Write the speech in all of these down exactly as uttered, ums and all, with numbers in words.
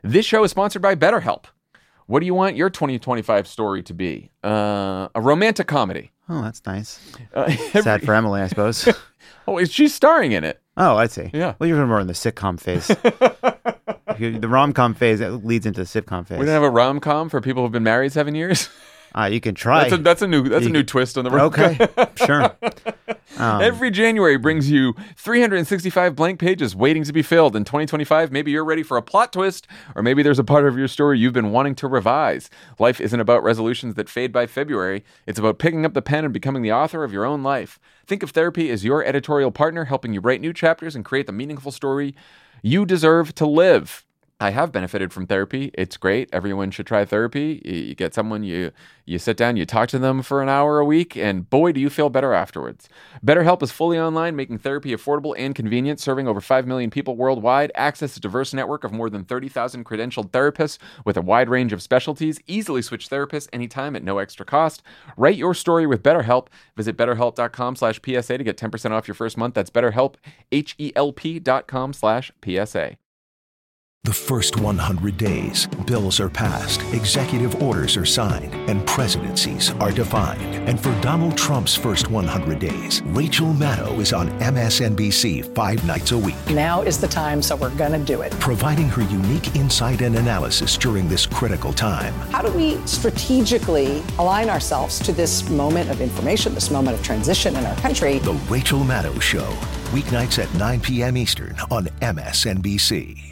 This show is sponsored by BetterHelp. What do you want your twenty twenty-five story to be? Uh, a romantic comedy. Oh, that's nice. Uh, every... Sad for Emily, I suppose. Oh, is she starring in it? Oh, I see. Yeah. Well, you're more in the sitcom phase. The rom-com phase that leads into the sitcom phase. We don't have a rom-com for people who've been married seven years? Uh, you can try. That's a, that's a new that's you a new can... twist on the rom-com. Okay, sure. Um, Every January brings you three hundred sixty-five blank pages waiting to be filled. In twenty twenty-five, maybe you're ready for a plot twist, or maybe there's a part of your story you've been wanting to revise. Life isn't about resolutions that fade by February. It's about picking up the pen and becoming the author of your own life. Think of therapy as your editorial partner, helping you write new chapters and create the meaningful story you deserve to live. I have benefited from therapy. It's great. Everyone should try therapy. You get someone, you you sit down, you talk to them for an hour a week, and boy, do you feel better afterwards. BetterHelp is fully online, making therapy affordable and convenient, serving over five million people worldwide. Access a diverse network of more than thirty thousand credentialed therapists with a wide range of specialties. Easily switch therapists anytime at no extra cost. Write your story with BetterHelp. Visit betterhelp.com slash PSA to get ten percent off your first month. That's BetterHelp, H-E-L-P dot com slash PSA. The first one hundred days, bills are passed, executive orders are signed, and presidencies are defined. And for Donald Trump's first one hundred days, Rachel Maddow is on M S N B C five nights a week. Now is the time, so we're going to do it. Providing her unique insight and analysis during this critical time. How do we strategically align ourselves to this moment of information, this moment of transition in our country? The Rachel Maddow Show, weeknights at nine p.m. Eastern on M S N B C.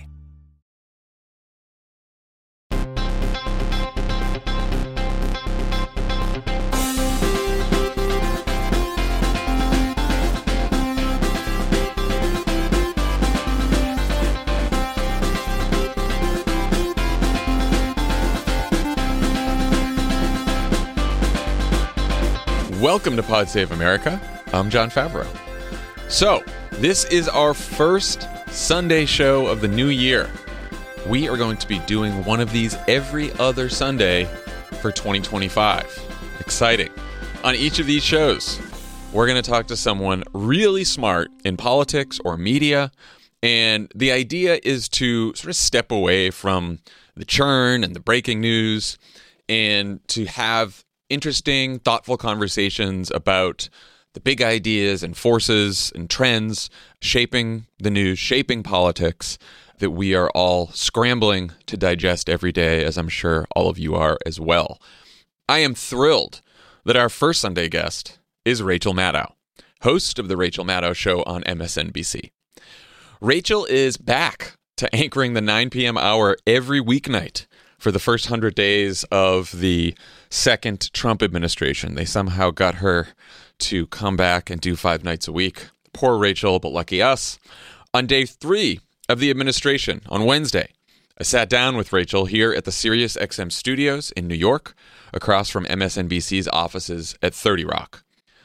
Welcome to Pod Save America. I'm John Favreau. So, this is our first Sunday show of the new year. We are going to be doing one of these every other Sunday for twenty twenty-five. Exciting. On each of these shows, we're going to talk to someone really smart in politics or media, and the idea is to sort of step away from the churn and the breaking news and to have interesting, thoughtful conversations about the big ideas and forces and trends shaping the news, shaping politics that we are all scrambling to digest every day, as I'm sure all of you are as well. I am thrilled that our first Sunday guest is Rachel Maddow, host of The Rachel Maddow Show on M S N B C. Rachel is back to anchoring the nine p.m. hour every weeknight for the first hundred days of the second Trump administration. They somehow got her to come back and do five nights a week. Poor Rachel, but lucky us. On day three of the administration, on Wednesday, I sat down with Rachel here at the Sirius X M studios in New York, across from M S N B C's offices at thirty Rock.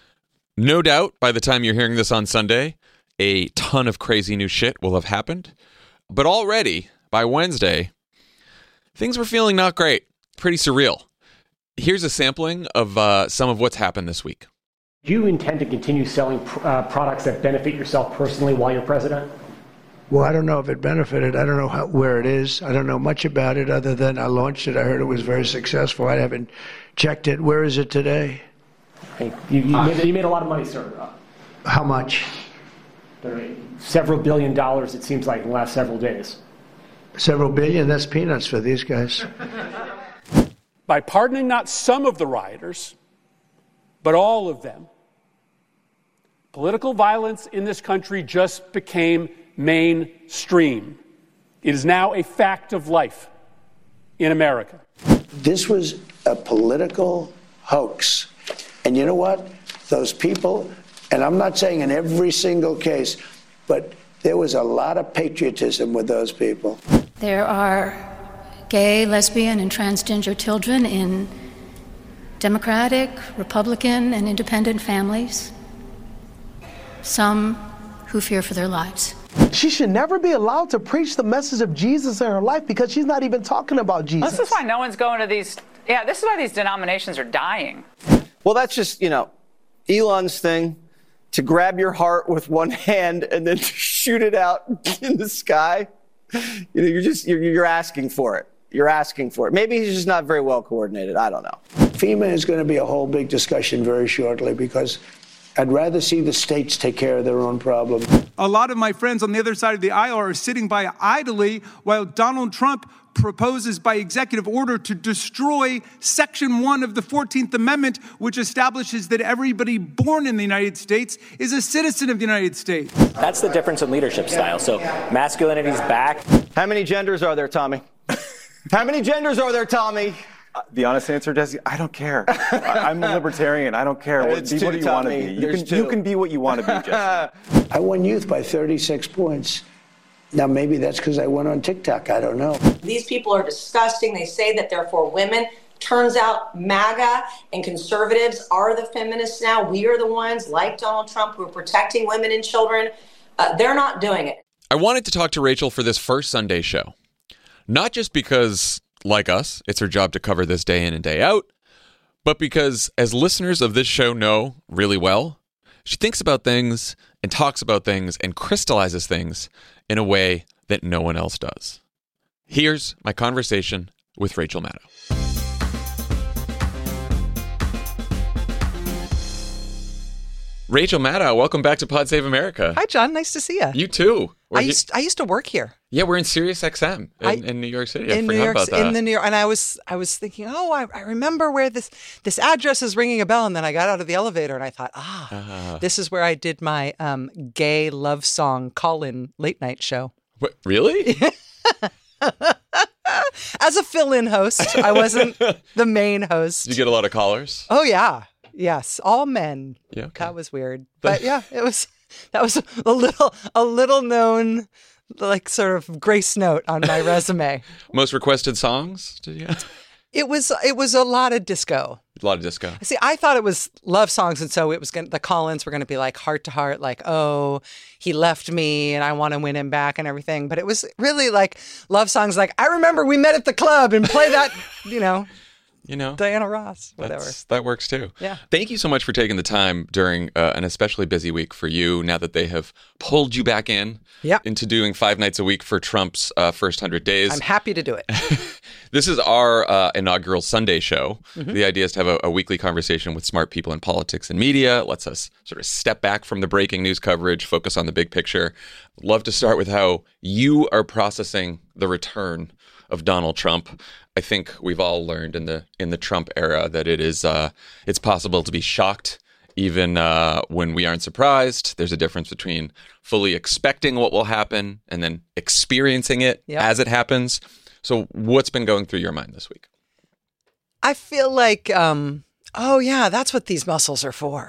No doubt, by the time you're hearing this on Sunday, a ton of crazy new shit will have happened. But already, by Wednesday, things were feeling not great, pretty surreal. Here's a sampling of uh, some of what's happened this week. Do you intend to continue selling uh, products that benefit yourself personally while you're president? Well, I don't know if it benefited. I don't know how, where it is. I don't know much about it other than I launched it. I heard it was very successful. I haven't checked it. Where is it today? Hey, you, you, uh, made, you made a lot of money, sir. How much? Several billion dollars, it seems like, in the last several days. Several billion? That's peanuts for these guys. By pardoning not some of the rioters, but all of them, political violence in this country just became mainstream. It is now a fact of life in America. This was a political hoax. And you know what? Those people, and I'm not saying in every single case, but there was a lot of patriotism with those people. There are gay, lesbian, and transgender children in Democratic, Republican, and independent families. Some who fear for their lives. She should never be allowed to preach the message of Jesus in her life because she's not even talking about Jesus. This is why no one's going to these, yeah, this is why these denominations are dying. Well, that's just, you know, Elon's thing, to grab your heart with one hand and then shoot it out in the sky. you know, you're just you're, you're asking for it. You're asking for it. Maybe he's just not very well coordinated. I don't know. FEMA is going to be a whole big discussion very shortly because I'd rather see the states take care of their own problems. A lot of my friends on the other side of the aisle are sitting by idly while Donald Trump proposes by executive order to destroy Section one of the fourteenth Amendment, which establishes that everybody born in the United States is a citizen of the United States. That's the difference in leadership style. So masculinity's back. How many genders are there, Tommy? How many genders are there, Tommy? Uh, the honest answer, Jesse, I don't care. I, I'm a libertarian. I don't care. What, be two, what you Tommy. want to be. You There's can, two. you can be what you want to be, Jesse. I won youth by thirty-six points. Now, maybe that's because I went on TikTok. I don't know. These people are disgusting. They say that they're for women. Turns out MAGA and conservatives are the feminists now. We are the ones, like Donald Trump, who are protecting women and children. Uh, they're not doing it. I wanted to talk to Rachel for this first Sunday show. Not just because, like us, it's her job to cover this day in and day out, but because, as listeners of this show know really well, she thinks about things and talks about things and crystallizes things in a way that no one else does. Here's my conversation with Rachel Maddow. Rachel Maddow, welcome back to Pod Save America. Hi, John. Nice to see you. You too. I used, I used to work here. Yeah, we're in Sirius X M in, I, in New York City. I in forgot New York, about that. In the New York, and I was I was thinking, oh, I, I remember where this this address is ringing a bell. And then I got out of the elevator and I thought, ah, uh, this is where I did my um, gay love song call-in late night show. What, really? As a fill-in host, I wasn't the main host. Did you get a lot of callers? Oh yeah, yes, all men. Yeah, okay. That was weird, but yeah, it was. That was a little a little known, like, sort of grace note on my resume. Most requested songs? Did you? It was it was a lot of disco. A lot of disco. See, I thought it was love songs, and so it was going the call-ins were going to be like heart to heart, like, oh, he left me, and I want to win him back, and everything. But it was really like love songs, like I remember we met at the club and play that, you know. You know, Diana Ross, whatever. That's, that works too. Yeah. Thank you so much for taking the time during uh, an especially busy week for you now that they have pulled you back in yep. into doing five nights a week for Trump's uh, first one hundred days. I'm happy to do it. This is our uh, inaugural Sunday show. Mm-hmm. The idea is to have a, a weekly conversation with smart people in politics and media. It lets us sort of step back from the breaking news coverage, focus on the big picture. Love to start with how you are processing the return of Donald Trump. I think we've all learned in the in the Trump era that it is uh, it's possible to be shocked even uh, when we aren't surprised. There's a difference between fully expecting what will happen and then experiencing it yep. as it happens. So what's been going through your mind this week? I feel like, um, oh yeah, that's what these muscles are for.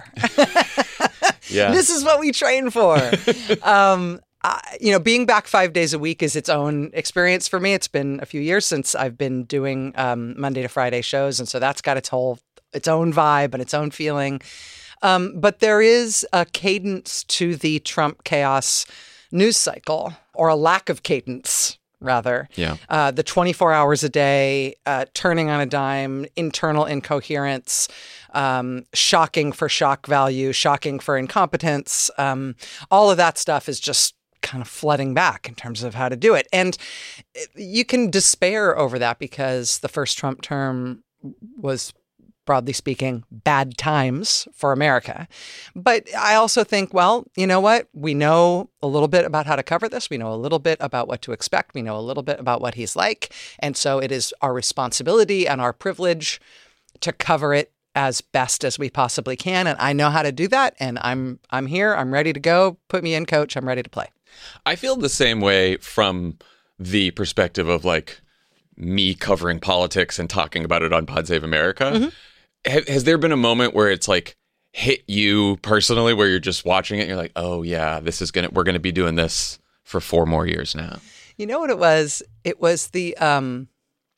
Yeah, this is what we train for. um, Uh, you know, being back five days a week is its own experience for me. It's been a few years since I've been doing um, Monday to Friday shows. And so that's got its whole, its own vibe and its own feeling. Um, but there is a cadence to the Trump chaos news cycle, or a lack of cadence, rather. Yeah. Uh, the twenty-four hours a day, uh, turning on a dime, internal incoherence, um, shocking for shock value, shocking for incompetence. Um, all of that stuff is just kind of flooding back in terms of how to do it. And you can despair over that because the first Trump term was, broadly speaking, bad times for America. But I also think, well, you know what? We know a little bit about how to cover this. We know a little bit about what to expect. We know a little bit about what he's like. And so it is our responsibility and our privilege to cover it as best as we possibly can. And I know how to do that. And I'm I'm here. I'm ready to go. Put me in, coach. I'm ready to play. I feel the same way from the perspective of like me covering politics and talking about it on Pod Save America. Mm-hmm. Ha- has there been a moment where it's like hit you personally, where you're just watching it and you're like, oh yeah, this is gonna we're gonna be doing this for four more years now? You know what it was? It was the um,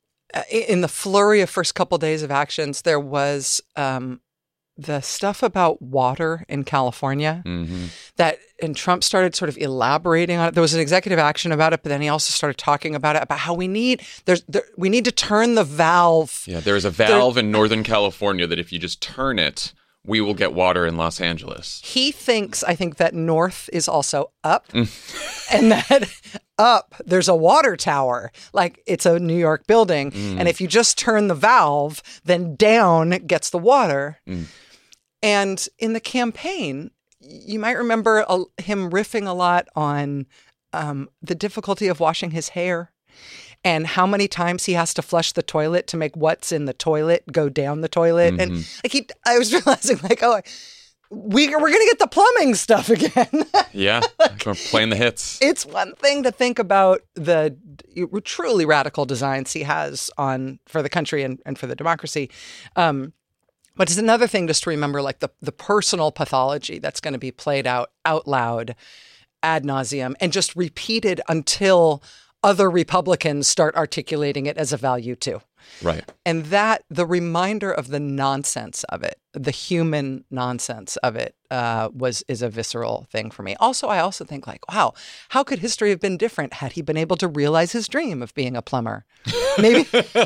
in the flurry of first couple days of actions, there was um, the stuff about water in California mm-hmm. that, and Trump started sort of elaborating on it. There was an executive action about it, but then he also started talking about it, about how we need, there's, there, we need to turn the valve. Yeah, there's a valve there, in Northern California that if you just turn it, we will get water in Los Angeles. He thinks, I think, that north is also up and that up, there's a water tower. Like it's a New York building. Mm. And if you just turn the valve, then down gets the water. Mm. And in the campaign, you might remember a, him riffing a lot on um, the difficulty of washing his hair and how many times he has to flush the toilet to make what's in the toilet go down the toilet. Mm-hmm. And like he, I was realizing like, oh, we, we're going to get the plumbing stuff again. Yeah, we're playing the hits. It's one thing to think about the truly radical designs he has on for the country and, and for the democracy. Um, but it's another thing just to remember like the, the personal pathology that's going to be played out out loud ad nauseum and just repeated until other Republicans start articulating it as a value too. Right. And that, the reminder of the nonsense of it, the human nonsense of it, uh, was is a visceral thing for me. Also, I also think like, wow, how could history have been different had he been able to realize his dream of being a plumber? Maybe,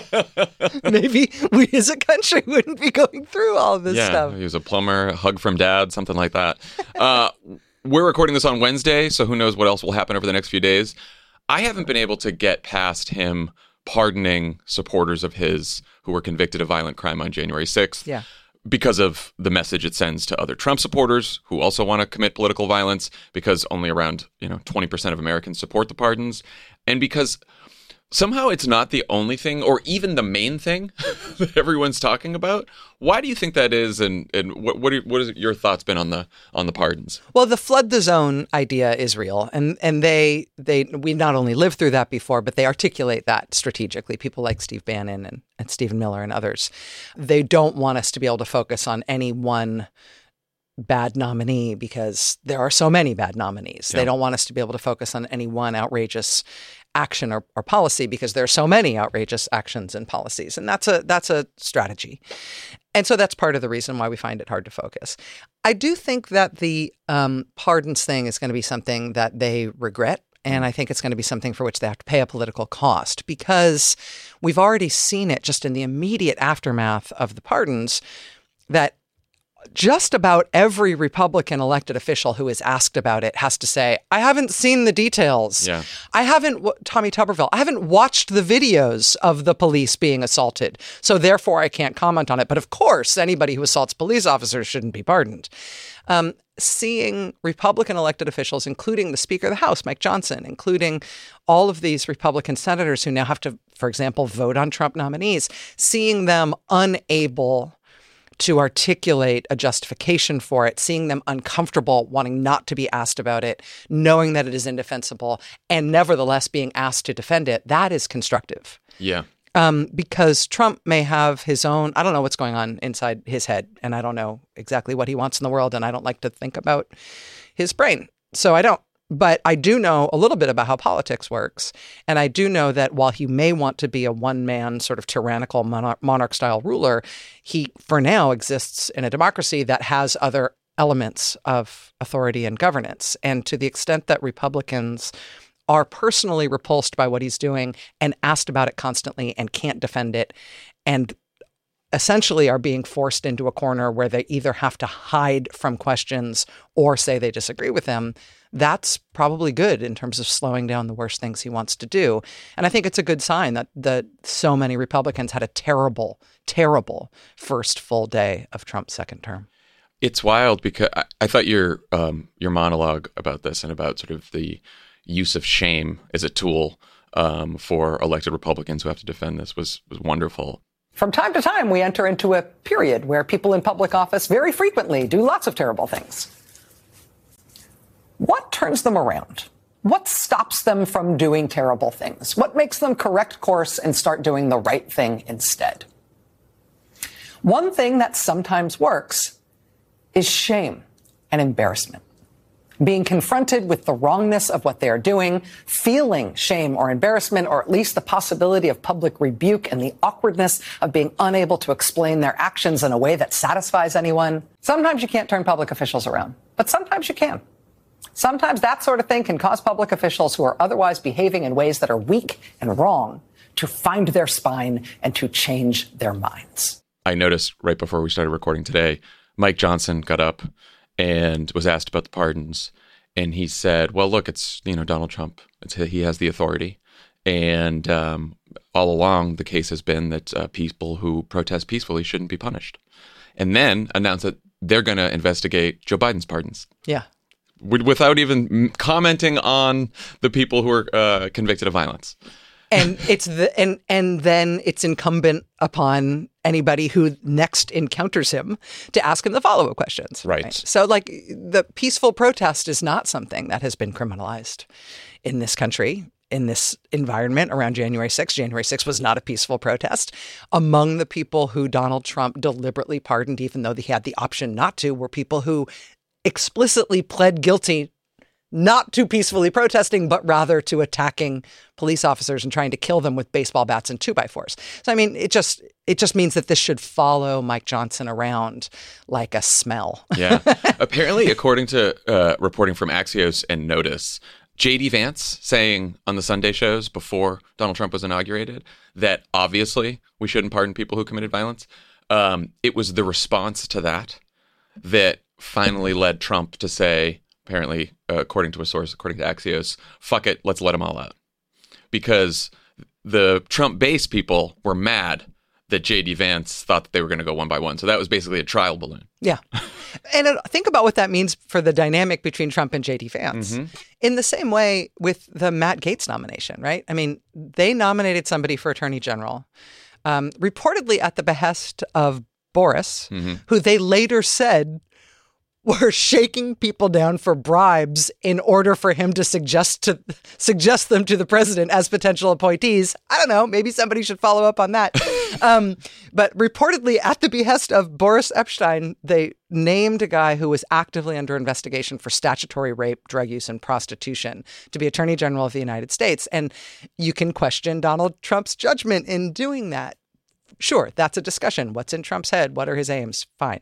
maybe we as a country wouldn't be going through all of this yeah, stuff. He was a plumber, a hug from dad, something like that. Uh, we're recording this on Wednesday, so who knows what else will happen over the next few days. I haven't been able to get past him pardoning supporters of his who were convicted of violent crime on January sixth Yeah. because of the message it sends to other Trump supporters who also want to commit political violence, because only around, you know, twenty percent of Americans support the pardons, and because somehow it's not the only thing or even the main thing that everyone's talking about. Why do you think that is, and and what what, are, what has your thoughts been on the on the pardons? Well, the flood the zone idea is real, and and they they we not only lived through that before, but they articulate that strategically. People like Steve Bannon and, and Stephen Miller and others, they don't want us to be able to focus on any one bad nominee because there are so many bad nominees. Yeah. They don't want us to be able to focus on any one outrageous action or, or policy because there are so many outrageous actions and policies, and that's a that's a strategy. And so that's part of the reason why we find it hard to focus. I do think that the um, pardons thing is going to be something that they regret. And I think it's going to be something for which they have to pay a political cost because we've already seen it just in the immediate aftermath of the pardons that just about every Republican elected official who is asked about it has to say, I haven't seen the details. Yeah. I haven't, Tommy Tuberville, I haven't watched the videos of the police being assaulted. So therefore I can't comment on it. But of course, anybody who assaults police officers shouldn't be pardoned. Um, seeing Republican elected officials, including the Speaker of the House, Mike Johnson, including all of these Republican senators who now have to, for example, vote on Trump nominees, seeing them unable to articulate a justification for it, seeing them uncomfortable, wanting not to be asked about it, knowing that it is indefensible, and nevertheless being asked to defend it, that is constructive. Yeah. Um, because Trump may have his own, I don't know what's going on inside his head, and I don't know exactly what he wants in the world, and I don't like to think about his brain. So I don't. But I do know a little bit about how politics works. And I do know that while he may want to be a one-man sort of tyrannical monarch- monarch-style ruler, he, for now, exists in a democracy that has other elements of authority and governance. And to the extent that Republicans are personally repulsed by what he's doing and asked about it constantly and can't defend it, and essentially are being forced into a corner where they either have to hide from questions or say they disagree with him, that's probably good in terms of slowing down the worst things he wants to do. And I think it's a good sign that, that so many Republicans had a terrible, terrible first full day of Trump's second term. It's wild because I, I thought your um, your monologue about this and about sort of the use of shame as a tool um, for elected Republicans who have to defend this was was wonderful. From time to time, we enter into a period where people in public office very frequently do lots of terrible things. What turns them around? What stops them from doing terrible things? What makes them correct course and start doing the right thing instead? One thing that sometimes works is shame and embarrassment. Being confronted with the wrongness of what they are doing, feeling shame or embarrassment, or at least the possibility of public rebuke and the awkwardness of being unable to explain their actions in a way that satisfies anyone. Sometimes you can't turn public officials around, but sometimes you can. Sometimes that sort of thing can cause public officials who are otherwise behaving in ways that are weak and wrong to find their spine and to change their minds. I noticed right before we started recording today, Mike Johnson got up and was asked about the pardons. And he said, well, look, it's, you know, Donald Trump. He has the authority. And um, all along, the case has been that uh, people who protest peacefully shouldn't be punished. And then announce that they're going to investigate Joe Biden's pardons. Yeah. Without even commenting on the people who are uh, convicted of violence. And it's the and and then it's incumbent upon anybody who next encounters him to ask him the follow-up questions. Right. right. So like the peaceful protest is not something that has been criminalized in this country, in this environment around January sixth. January sixth was not a peaceful protest. Among the people who Donald Trump deliberately pardoned, even though he had the option not to, were people who explicitly pled guilty not to peacefully protesting, but rather to attacking police officers and trying to kill them with baseball bats and two by fours. So, I mean, it just it just means that this should follow Mike Johnson around like a smell. Yeah. Apparently, according to uh, reporting from Axios and Notice, J D Vance saying on the Sunday shows before Donald Trump was inaugurated that obviously we shouldn't pardon people who committed violence. Um, it was the response to that that finally led Trump to say, apparently, uh, according to a source, according to Axios, fuck it, let's let them all out. Because the Trump base people were mad that J D Vance thought that they were going to go one by one. So that was basically a trial balloon. Yeah. And uh, think about what that means for the dynamic between Trump and J D Vance. Mm-hmm. In the same way with the Matt Gaetz nomination, right? I mean, they nominated somebody for attorney general, um, reportedly at the behest of Boris, mm-hmm. who they later said were shaking people down for bribes in order for him to suggest to suggest them to the president as potential appointees. I don't know. Maybe somebody should follow up on that. um, but reportedly, at the behest of Boris Epshteyn, they named a guy who was actively under investigation for statutory rape, drug use, and prostitution to be Attorney General of the United States. And you can question Donald Trump's judgment in doing that. Sure, that's a discussion. What's in Trump's head? What are his aims? Fine.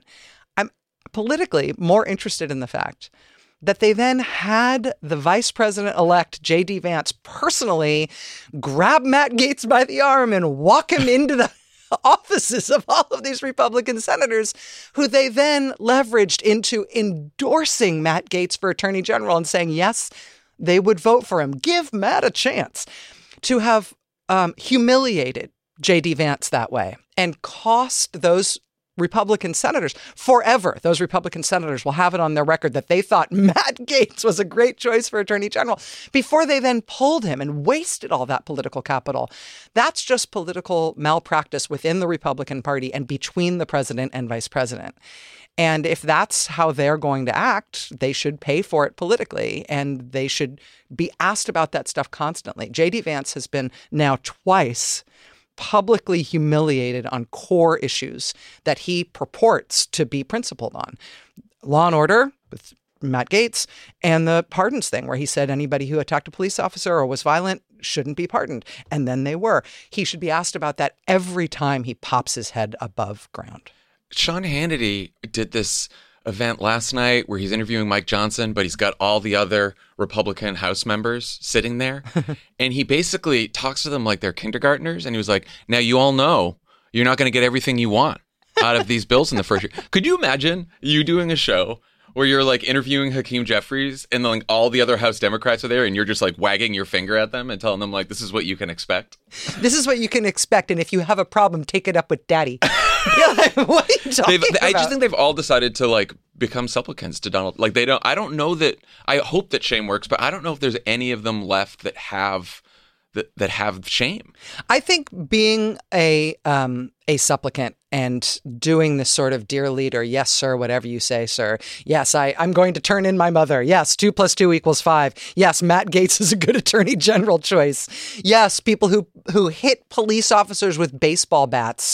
Politically more interested in the fact that they then had the vice president-elect J D Vance personally grab Matt Gaetz by the arm and walk him into the offices of all of these Republican senators, who they then leveraged into endorsing Matt Gaetz for attorney general and saying, yes, they would vote for him. Give Matt a chance. To have um, humiliated J D Vance that way and cost those Republican senators forever. Those Republican senators will have it on their record that they thought Matt Gaetz was a great choice for attorney general before they then pulled him and wasted all that political capital. That's just political malpractice within the Republican Party and between the president and vice president. And if that's how they're going to act, they should pay for it politically, and they should be asked about that stuff constantly. J D Vance has been now twice publicly humiliated on core issues that he purports to be principled on. Law and order with Matt Gaetz, and the pardons thing, where he said anybody who attacked a police officer or was violent shouldn't be pardoned. And then they were. He should be asked about that every time he pops his head above ground. Sean Hannity did this event last night where he's interviewing Mike Johnson, but he's got all the other Republican House members sitting there. And he basically talks to them like they're kindergartners. And he was like, now you all know you're not going to get everything you want out of these bills in the first year. Could you imagine you doing a show where you're like interviewing Hakeem Jeffries and then like all the other House Democrats are there and you're just like wagging your finger at them and telling them like, this is what you can expect? This is what you can expect. And if you have a problem, take it up with daddy. Yeah, like, what are you talking they've, about? I just think they've all decided to like become supplicants to Donald. Like they don't, I don't know that, I hope that shame works, but I don't know if there's any of them left that have that, that have shame. I think being a um, a supplicant and doing this sort of dear leader, yes, sir, whatever you say, sir. Yes, I, I'm going to turn in my mother. Yes, two plus two equals five. Yes, Matt Gaetz is a good attorney general choice. Yes, people who who hit police officers with baseball bats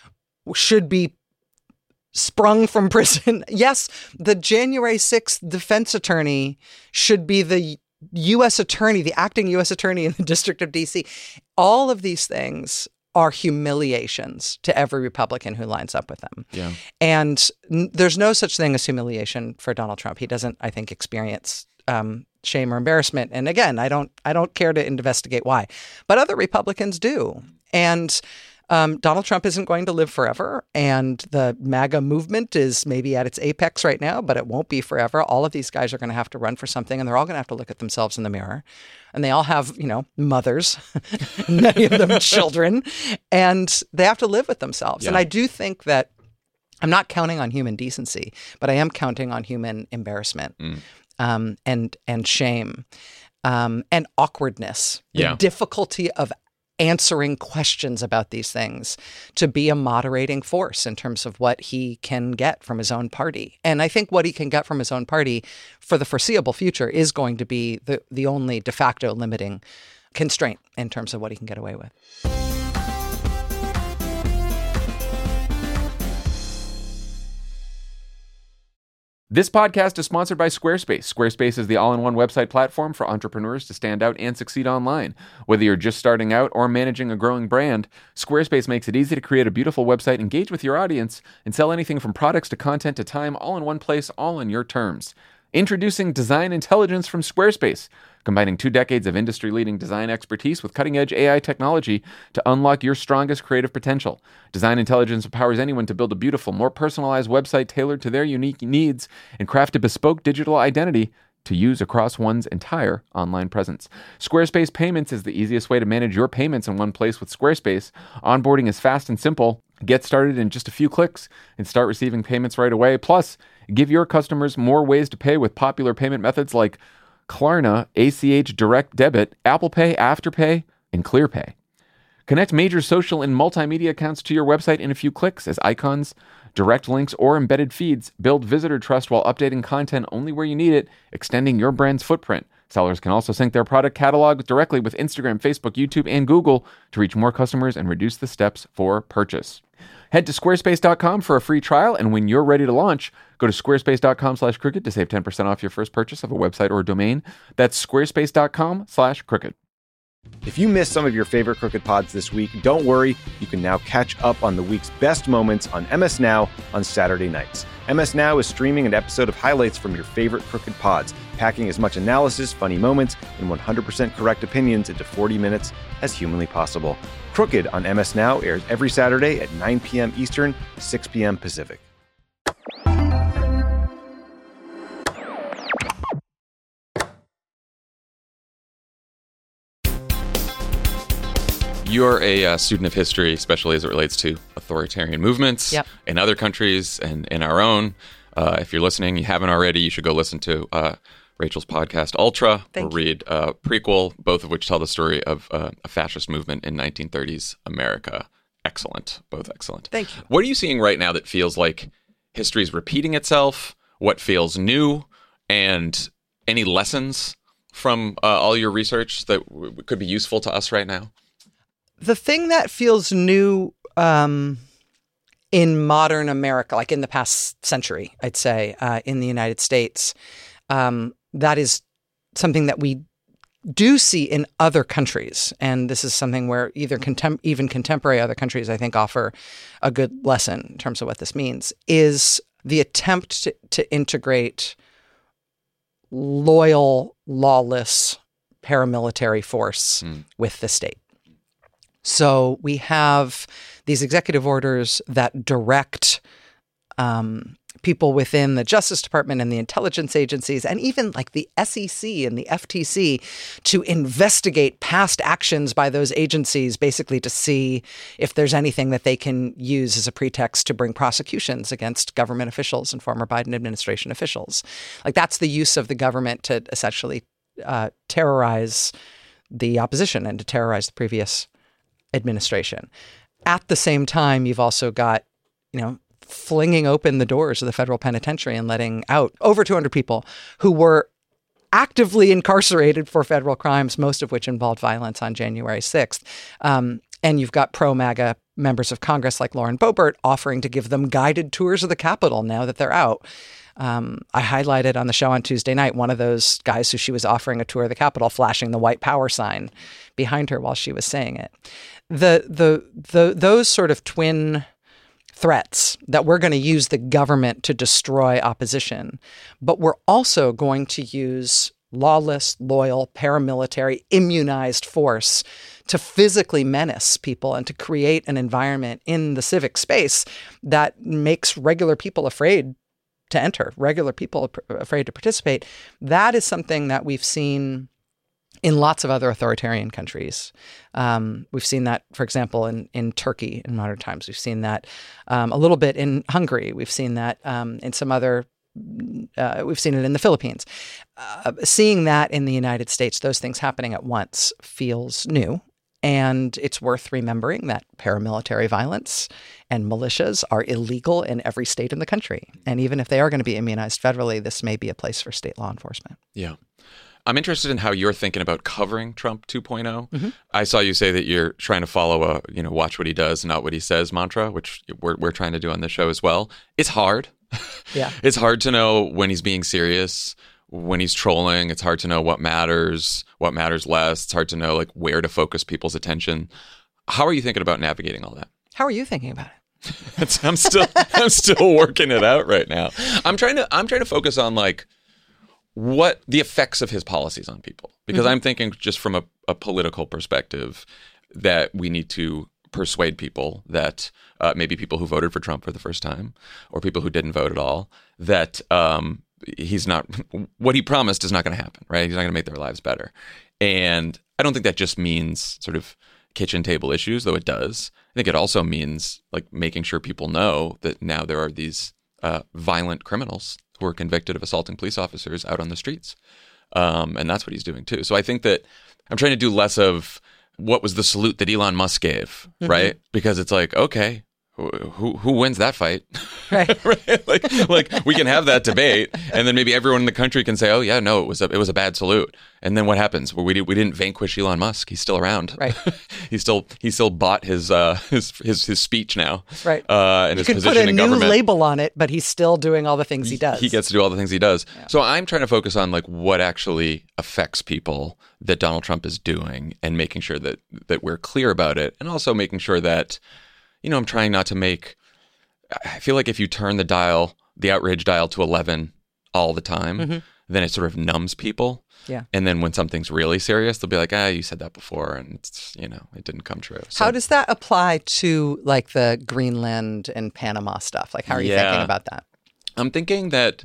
should be sprung from prison. Yes, the January sixth defense attorney should be the U S attorney, the acting U S attorney in the District of D C. All of these things are humiliations to every Republican who lines up with them. Yeah. And n- there's no such thing as humiliation for Donald Trump. He doesn't, I think, experience um, shame or embarrassment. And again, I don't, I don't care to investigate why, but other Republicans do. And Um, Donald Trump isn't going to live forever, and the MAGA movement is maybe at its apex right now, but it won't be forever. All of these guys are going to have to run for something, and they're all going to have to look at themselves in the mirror. And they all have, you know, mothers, many of them children, and they have to live with themselves. Yeah. And I do think that I'm not counting on human decency, but I am counting on human embarrassment Mm. um, and and shame um, and awkwardness, the Yeah. difficulty of answering questions about these things to be a moderating force in terms of what he can get from his own party. And I think what he can get from his own party for the foreseeable future is going to be the, the only de facto limiting constraint in terms of what he can get away with. This podcast is sponsored by Squarespace. Squarespace is the all-in-one website platform for entrepreneurs to stand out and succeed online. Whether you're just starting out or managing a growing brand, Squarespace makes it easy to create a beautiful website, engage with your audience, and sell anything from products to content to time all in one place, all on your terms. Introducing Design Intelligence from Squarespace, combining two decades of industry-leading design expertise with cutting-edge A I technology to unlock your strongest creative potential. Design Intelligence empowers anyone to build a beautiful, more personalized website tailored to their unique needs and craft a bespoke digital identity to use across one's entire online presence. Squarespace Payments is the easiest way to manage your payments in one place with Squarespace. Onboarding is fast and simple. Get started in just a few clicks and start receiving payments right away. Plus, give your customers more ways to pay with popular payment methods like Klarna, A C H Direct Debit, Apple Pay, Afterpay, and ClearPay. Connect major social and multimedia accounts to your website in a few clicks as icons, direct links, or embedded feeds. Build visitor trust while updating content only where you need it, extending your brand's footprint. Sellers can also sync their product catalog directly with Instagram, Facebook, YouTube, and Google to reach more customers and reduce the steps for purchase. Head to squarespace dot com for a free trial, and when you're ready to launch, go to squarespace dot com slash crooked to save ten percent off your first purchase of a website or a domain. That's squarespace dot com slash crooked. If you missed some of your favorite Crooked Pods this week, don't worry. You can now catch up on the week's best moments on M S Now on Saturday nights. M S Now is streaming an episode of highlights from your favorite Crooked Pods, packing as much analysis, funny moments, and one hundred percent correct opinions into forty minutes as humanly possible. Crooked on M S Now airs every Saturday at nine p.m. Eastern, six p.m. Pacific. You're a uh, student of history, especially as it relates to authoritarian movements Yep. in other countries and in our own. Uh, if you're listening, you haven't already, you should go listen to uh, Rachel's podcast, Ultra, Thank or read uh, Prequel, both of which tell the story of uh, a fascist movement in nineteen thirties America. Excellent. Both excellent. Thank you. What are you seeing right now that feels like history is repeating itself? What feels new? And any lessons from uh, all your research that w- could be useful to us right now? The thing that feels new um, in modern America, like in the past century, I'd say, uh, in the United States, um, that is something that we do see in other countries. And this is something where either contem- even contemporary other countries, I think, offer a good lesson in terms of what this means, is the attempt to, to integrate loyal, lawless paramilitary force Mm. with the state. So we have these executive orders that direct um, people within the Justice Department and the intelligence agencies, and even like the S E C and the F T C, to investigate past actions by those agencies, basically to see if there's anything that they can use as a pretext to bring prosecutions against government officials and former Biden administration officials. Like that's the use of the government to essentially uh, terrorize the opposition and to terrorize the previous administration. At the same time, you've also got, you know, flinging open the doors of the federal penitentiary and letting out over two hundred people who were actively incarcerated for federal crimes, most of which involved violence on January sixth. Um, and you've got pro-MAGA members of Congress like Lauren Boebert offering to give them guided tours of the Capitol now that they're out. Um, I highlighted on the show on Tuesday night one of those guys who she was offering a tour of the Capitol, flashing the white power sign behind her while she was saying it. The the the those sort of twin threats that we're going to use the government to destroy opposition, but we're also going to use lawless, loyal, paramilitary, immunized force to physically menace people and to create an environment in the civic space that makes regular people afraid to enter, regular people afraid to participate. That is something that we've seen in lots of other authoritarian countries. Um, we've seen that, for example, in, in Turkey in modern times. We've seen that um, a little bit in Hungary. We've seen that um, in some other, uh, we've seen it in the Philippines. Uh, seeing that in the United States, those things happening at once feels new. And it's worth remembering that paramilitary violence and militias are illegal in every state in the country. And even if they are going to be immunized federally, this may be a place for state law enforcement. Yeah. I'm interested in how you're thinking about covering Trump two point oh. Mm-hmm. I saw you say that you're trying to follow a, you know, watch what he does, not what he says mantra, which we're we're trying to do on this show as well. It's hard. Yeah. It's hard to know when he's being serious, when he's trolling. It's hard to know what matters, what matters less. It's hard to know like where to focus people's attention. How are you thinking about navigating all that? How are you thinking about it? It's, I'm still I'm still working it out right now. I'm trying to I'm trying to focus on like what the effects of his policies on people, because mm-hmm. I'm thinking just from a, a political perspective that we need to persuade people that uh, maybe people who voted for Trump for the first time or people who didn't vote at all, that um, he's not, what he promised is not going to happen, right? He's not going to make their lives better. And I don't think that just means sort of kitchen table issues, though it does. I think it also means like making sure people know that now there are these uh, violent criminals who are convicted of assaulting police officers out on the streets. Um, and that's what he's doing too. So I think that I'm trying to do less of what was the salute that Elon Musk gave, mm-hmm. right? Because it's like, okay, who who wins that fight? Right. right? Like, like we can have that debate, and then maybe everyone in the country can say, "Oh yeah, no, it was a it was a bad salute." And then what happens? Well, we did, we didn't vanquish Elon Musk. He's still around. Right. he still he still bought his uh his his, his speech now. Right. Uh, and you his can position put a in new government. label on it, but he's still doing all the things he does. He gets to do all the things he does. Yeah. So I'm trying to focus on like what actually affects people that Donald Trump is doing, and making sure that that we're clear about it, and also making sure that, you know, I'm trying not to make. I feel like if you turn the dial, the outrage dial to eleven all the time, mm-hmm. then it sort of numbs people. Yeah. And then when something's really serious, they'll be like, ah, you said that before, and it's, you know, it didn't come true. So, how does that apply to like the Greenland and Panama stuff? Like, how are you yeah. thinking about that? I'm thinking that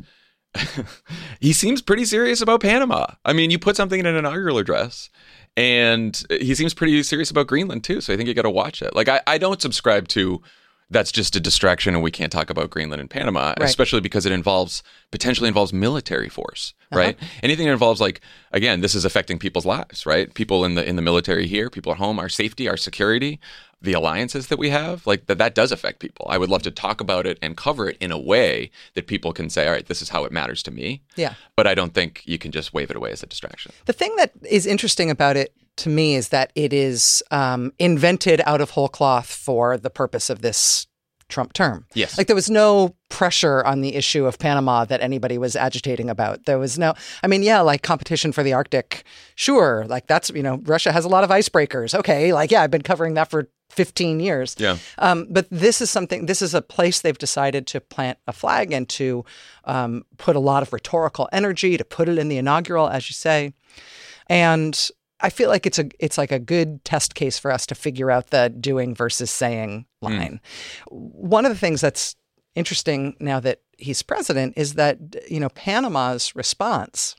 he seems pretty serious about Panama. I mean, you put something in an inaugural address, and he seems pretty serious about Greenland too. So I think you got to watch it. Like, I, I don't subscribe to that's just a distraction and we can't talk about Greenland and Panama, right. especially because it involves, potentially involves military force, uh-huh. right? Anything that involves like, again, this is affecting people's lives, right? People in the in the military here, people at home, our safety, our security, the alliances that we have, like that, that does affect people. I would love to talk about it and cover it in a way that people can say, all right, this is how it matters to me. Yeah. But I don't think you can just wave it away as a distraction. The thing that is interesting about it to me is that it is um, invented out of whole cloth for the purpose of this Trump term. Yes. Like there was no pressure on the issue of Panama that anybody was agitating about. There was no, I mean, yeah, like competition for the Arctic. Sure. Like that's, you know, Russia has a lot of icebreakers. Okay. Like, yeah, I've been covering that for fifteen years. Yeah. Um, but this is something, this is a place they've decided to plant a flag and to um, put a lot of rhetorical energy, to put it in the inaugural, as you say. And I feel like it's a it's like a good test case for us to figure out the doing versus saying line. Mm. One of the things that's interesting now that he's president is that, you know, Panama's response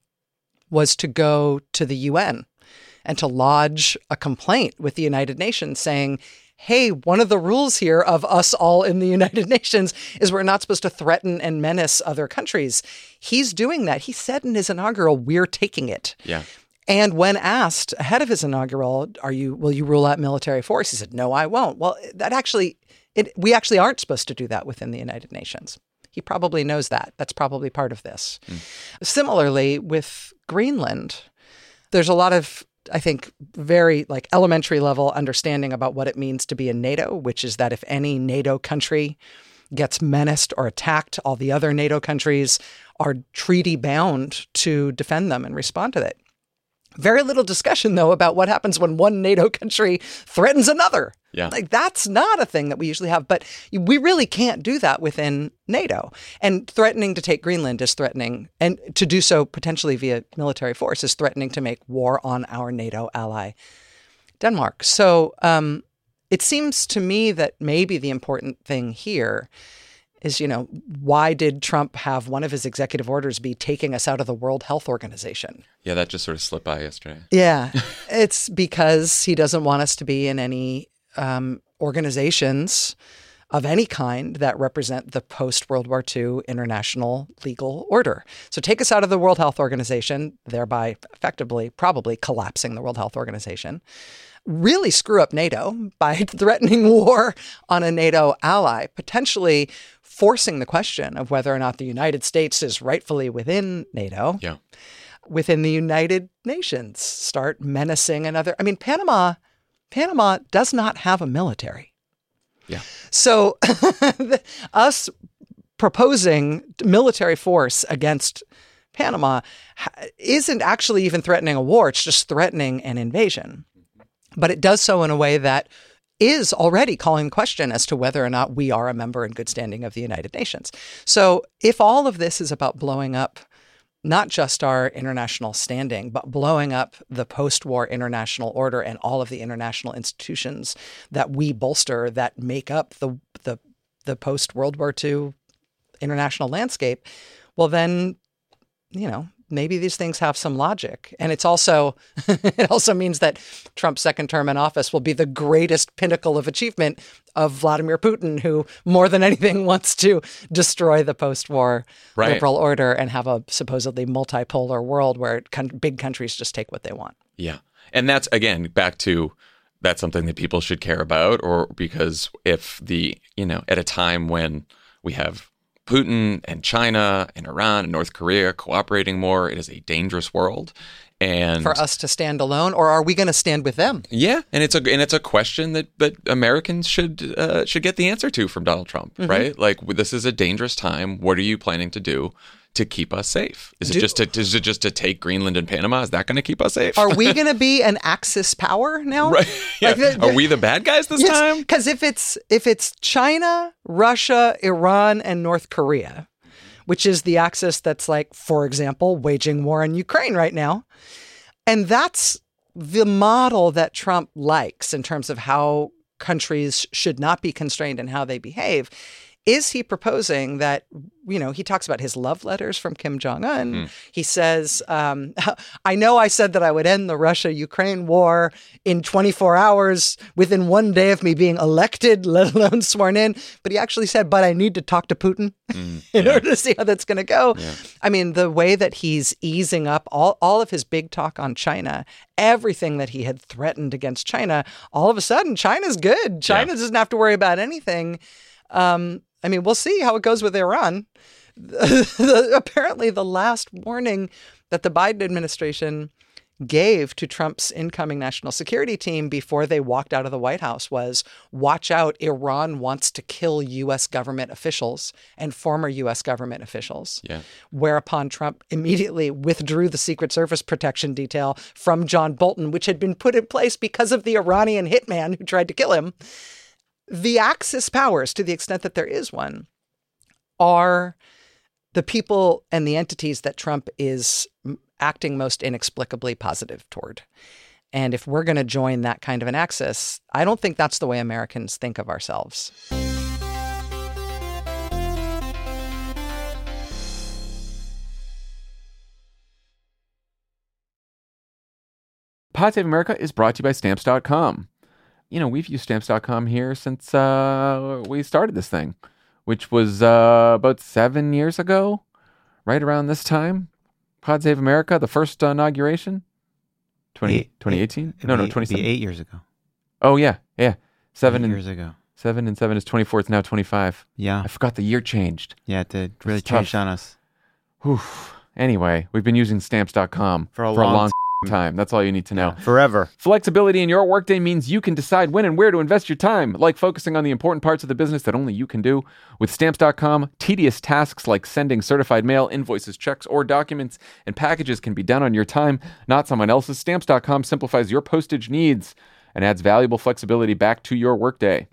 was to go to the U N and to lodge a complaint with the United Nations saying, hey, one of the rules here of us all in the United Nations is we're not supposed to threaten and menace other countries. He's doing that. He said in his inaugural, we're taking it. Yeah. And when asked ahead of his inaugural, "Are you? Will you rule out military force?" he said, "No, I won't." Well, that actually, it, we actually aren't supposed to do that within the United Nations. He probably knows that. That's probably part of this. Mm. Similarly, with Greenland, there's a lot of, I think, very like elementary level understanding about what it means to be in NATO, which is that if any NATO country gets menaced or attacked, all the other NATO countries are treaty bound to defend them and respond to it. Very little discussion, though, about what happens when one NATO country threatens another. Yeah. Like, that's not a thing that we usually have. But we really can't do that within NATO. And threatening to take Greenland is threatening, and to do so potentially via military force is threatening to make war on our NATO ally Denmark. So um, it seems to me that maybe the important thing here is, you know, why did Trump have one of his executive orders be taking us out of the World Health Organization? Yeah, that just sort of slipped by yesterday. Yeah, it's because he doesn't want us to be in any um, organizations of any kind that represent the post-World War Two international legal order. So take us out of the World Health Organization, thereby effectively probably collapsing the World Health Organization. Really screw up NATO by threatening war on a NATO ally, potentially forcing the question of whether or not the United States is rightfully within NATO. Yeah. Within the United Nations, start menacing another. I mean, Panama, Panama does not have a military. Yeah. So us proposing military force against Panama isn't actually even threatening a war. It's just threatening an invasion. But it does so in a way that is already calling the question as to whether or not we are a member in good standing of the United Nations. So if all of this is about blowing up not just our international standing, but blowing up the post-war international order and all of the international institutions that we bolster that make up the the, the post-World War Two international landscape, well then, you know, maybe these things have some logic. And it's also, it also means that Trump's second term in office will be the greatest pinnacle of achievement of Vladimir Putin, who more than anything wants to destroy the post-war right. liberal order and have a supposedly multipolar world where con- big countries just take what they want. Yeah. And that's, again, back to that's something that people should care about, or because if the, you know, at a time when we have Putin and China and Iran and North Korea cooperating more, it is a dangerous world. And for us to stand alone, or are we going to stand with them? Yeah, and it's a and it's a question that that Americans should uh, should get the answer to from Donald Trump, mm-hmm. right? Like, this is a dangerous time. What are you planning to do to keep us safe? Is it do, just to is it just to take Greenland and Panama? Is that going to keep us safe? Are we going to be an Axis power now? Right? Yeah. Like, are we the bad guys this yes, time? Because if it's if it's China, Russia, Iran, and North Korea, which is the axis that's like, for example, waging war in Ukraine right now. And that's the model that Trump likes in terms of how countries should not be constrained in how they behave. Is he proposing that, you know, he talks about his love letters from Kim Jong-un. Mm. He says, um, I know I said that I would end the Russia-Ukraine war in twenty-four hours within one day of me being elected, let alone sworn in. But he actually said, but I need to talk to Putin mm, in yeah. order to see how that's going to go. Yeah. I mean, the way that he's easing up all, all of his big talk on China, everything that he had threatened against China, all of a sudden, China's good. China yeah. doesn't have to worry about anything. Um, I mean, we'll see how it goes with Iran. Apparently, the last warning that the Biden administration gave to Trump's incoming national security team before they walked out of the White House was, watch out, Iran wants to kill U S government officials and former U S government officials. Yeah. Whereupon Trump immediately withdrew the Secret Service protection detail from John Bolton, which had been put in place because of the Iranian hitman who tried to kill him. The Axis powers, to the extent that there is one, are the people and the entities that Trump is acting most inexplicably positive toward. And if we're going to join that kind of an axis, I don't think that's the way Americans think of ourselves. Pod Save America is brought to you by Stamps dot com. You know, we've used Stamps dot com here since uh, we started this thing, which was uh, about seven years ago, right around this time. Pod Save America, the first uh, inauguration, twenty, twenty eighteen? No, no, twenty seventeen. Eight years ago. Oh, yeah, yeah. Seven eight and, years ago. Seven and seven is twenty-four. It's now twenty-five. Yeah. I forgot the year changed. Yeah, it did. Really changed on us. Whew. Anyway, we've been using Stamps dot com for a for long, a long time. That's all you need to know. Yeah, forever. Flexibility in your workday means you can decide when and where to invest your time, like focusing on the important parts of the business that only you can do. With Stamps dot com, tedious tasks like sending certified mail, invoices, checks, or documents and packages can be done on your time, not someone else's. Stamps dot com simplifies your postage needs and adds valuable flexibility back to your workday.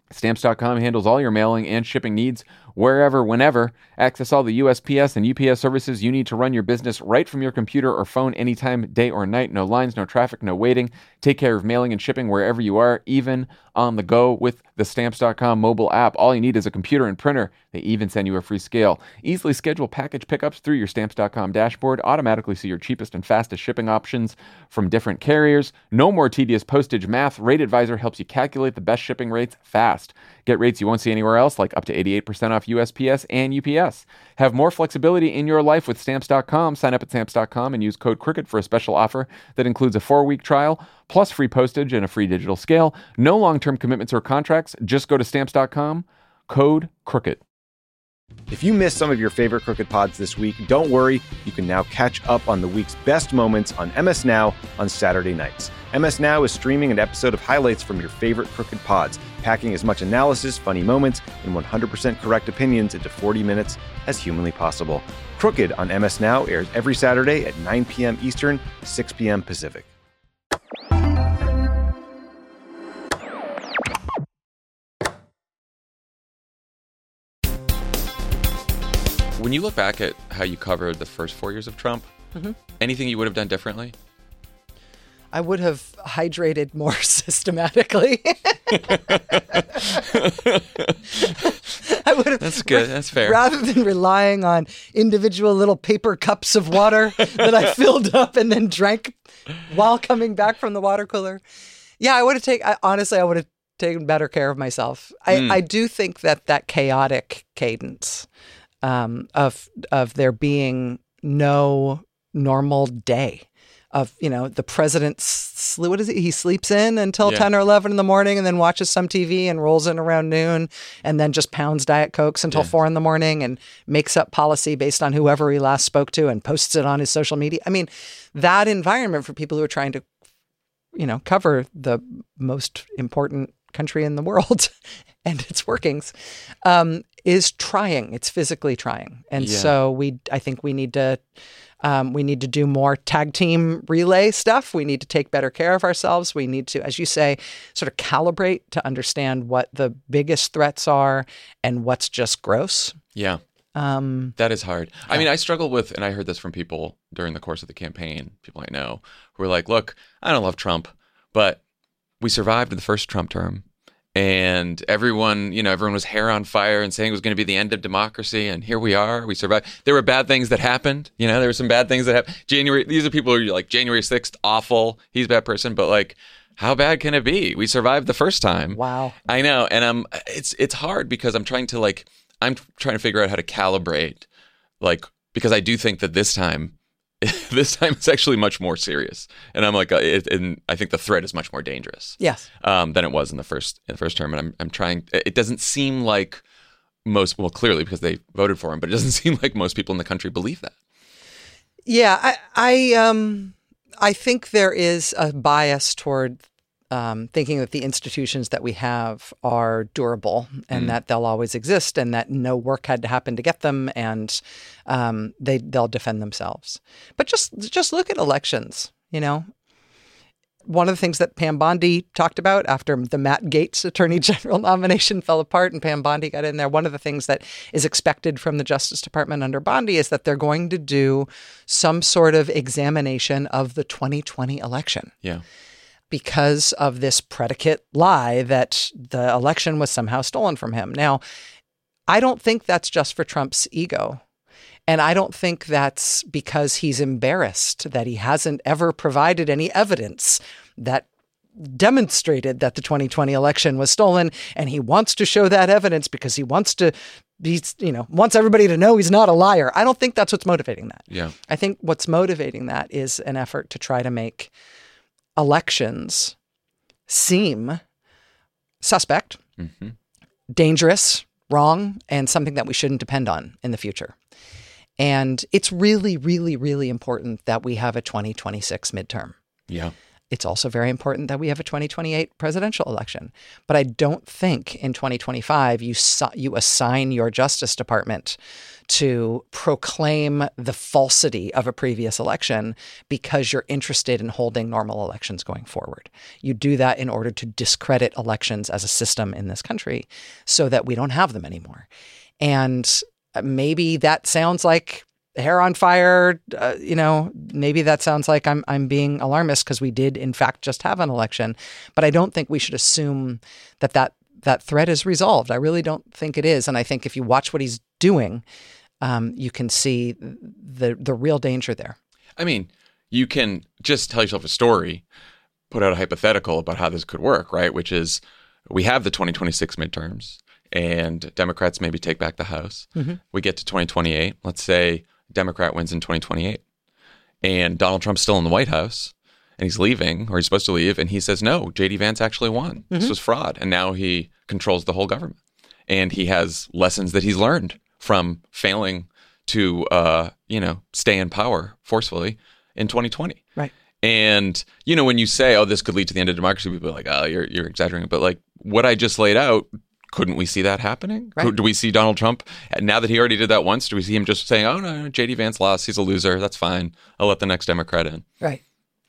Stamps dot com handles all your mailing and shipping needs wherever, whenever. Access all the U S P S and U P S services you need to run your business right from your computer or phone anytime, day or night. No lines, no traffic, no waiting. Take care of mailing and shipping wherever you are, even on the go with the Stamps dot com mobile app. All you need is a computer and printer. They even send you a free scale. Easily schedule package pickups through your Stamps dot com dashboard. Automatically see your cheapest and fastest shipping options from different carriers. No more tedious postage math. Rate Advisor helps you calculate the best shipping rates fast. Get rates you won't see anywhere else, like up to eighty-eight percent off U S P S and U P S. Have more flexibility in your life with Stamps dot com. Sign up at Stamps dot com and use code Crooked for a special offer that includes a four-week trial, plus free postage and a free digital scale. No long-term commitments or contracts. Just go to Stamps dot com, code Crooked. If you missed some of your favorite Crooked Pods this week, don't worry. You can now catch up on the week's best moments on M S Now on Saturday nights. M S Now is streaming an episode of highlights from your favorite Crooked Pods, packing as much analysis, funny moments, and one hundred percent correct opinions into forty minutes as humanly possible. Crooked on M S Now airs every Saturday at nine p.m. Eastern, six p.m. Pacific. When you look back at how you covered the first four years of Trump, mm-hmm. anything you would have done differently? I would have hydrated more systematically. I would have, That's good. That's fair. Rather than relying on individual little paper cups of water that I filled up and then drank while coming back from the water cooler. Yeah, I would have taken, honestly, I would have taken better care of myself. I, mm. I do think that that chaotic cadence um, of of there being no normal day. Of, you know, the president, sl- what is it? He sleeps in until yeah. ten or eleven in the morning and then watches some T V and rolls in around noon and then just pounds Diet Cokes until yeah. four in the morning and makes up policy based on whoever he last spoke to and posts it on his social media. I mean, that environment for people who are trying to, you know, cover the most important country in the world and its workings um, is trying. It's physically trying. And yeah. so we, I think we need to, Um, we need to do more tag team relay stuff. We need to take better care of ourselves. We need to, as you say, sort of calibrate to understand what the biggest threats are and what's just gross. Yeah. Um, that is hard. Yeah. I mean, I struggle with, and I heard this from people during the course of the campaign, people I know, who were like, look, I don't love Trump, but we survived the first Trump term. And everyone, you know, everyone was hair on fire and saying it was going to be the end of democracy. And here we are. We survived. There were bad things that happened. You know, there were some bad things that happened. January, these are people who are like, January sixth, awful. He's a bad person. But like, how bad can it be? We survived the first time. Wow. I know. And um, it's it's hard because I'm trying to like, I'm trying to figure out how to calibrate, like, because I do think that this time, this time it's actually much more serious, and I'm like, uh, it, and I think the threat is much more dangerous. Yes, um, than it was in the first in the first term, and I'm I'm trying. It doesn't seem like most, well, clearly because they voted for him, but it doesn't seem like most people in the country believe that. Yeah, I I um I think there is a bias toward um, thinking that the institutions that we have are durable and mm. that they'll always exist and that no work had to happen to get them and um, they, they'll defend themselves. But just just look at elections, you know. One of the things that Pam Bondi talked about after the Matt Gaetz Attorney General nomination fell apart and Pam Bondi got in there, one of the things that is expected from the Justice Department under Bondi is that they're going to do some sort of examination of the twenty twenty election. Yeah. Because of this predicate lie that the election was somehow stolen from him. Now, I don't think that's just for Trump's ego. And I don't think that's because he's embarrassed that he hasn't ever provided any evidence that demonstrated that the twenty twenty election was stolen. And he wants to show that evidence because he wants to be, you know, wants everybody to know he's not a liar. I don't think that's what's motivating that. Yeah. I think what's motivating that is an effort to try to make elections seem suspect, mm-hmm. dangerous, wrong, and something that we shouldn't depend on in the future. And it's really, really, really important that we have a twenty twenty-six midterm. Yeah. It's also very important that we have a twenty twenty-eight presidential election. But I don't think in twenty twenty-five you you assign your Justice Department to proclaim the falsity of a previous election because you're interested in holding normal elections going forward. You do that in order to discredit elections as a system in this country so that we don't have them anymore. And maybe that sounds like hair on fire, uh, you know, maybe that sounds like I'm I'm being alarmist because we did, in fact, just have an election. But I don't think we should assume that that, that threat is resolved. I really don't think it is. And I think if you watch what he's doing, um, you can see the the real danger there. I mean, you can just tell yourself a story, put out a hypothetical about how this could work, right? Which is we have the twenty twenty-six midterms and Democrats maybe take back the House. Mm-hmm. We get to twenty twenty-eight. Let's say Democrat wins in twenty twenty-eight and Donald Trump's still in the White House and he's leaving or he's supposed to leave. And he says, no, J D Vance actually won. Mm-hmm. This was fraud. And now he controls the whole government and he has lessons that he's learned from failing to, uh, you know, stay in power forcefully in twenty twenty. Right. And, you know, when you say, oh, this could lead to the end of democracy, people are like, oh, you're, you're exaggerating. But like what I just laid out, couldn't we see that happening? Right. Do we see Donald Trump, now that he already did that once, do we see him just saying, oh, no, no, J D Vance lost. He's a loser. That's fine. I'll let the next Democrat in. Right.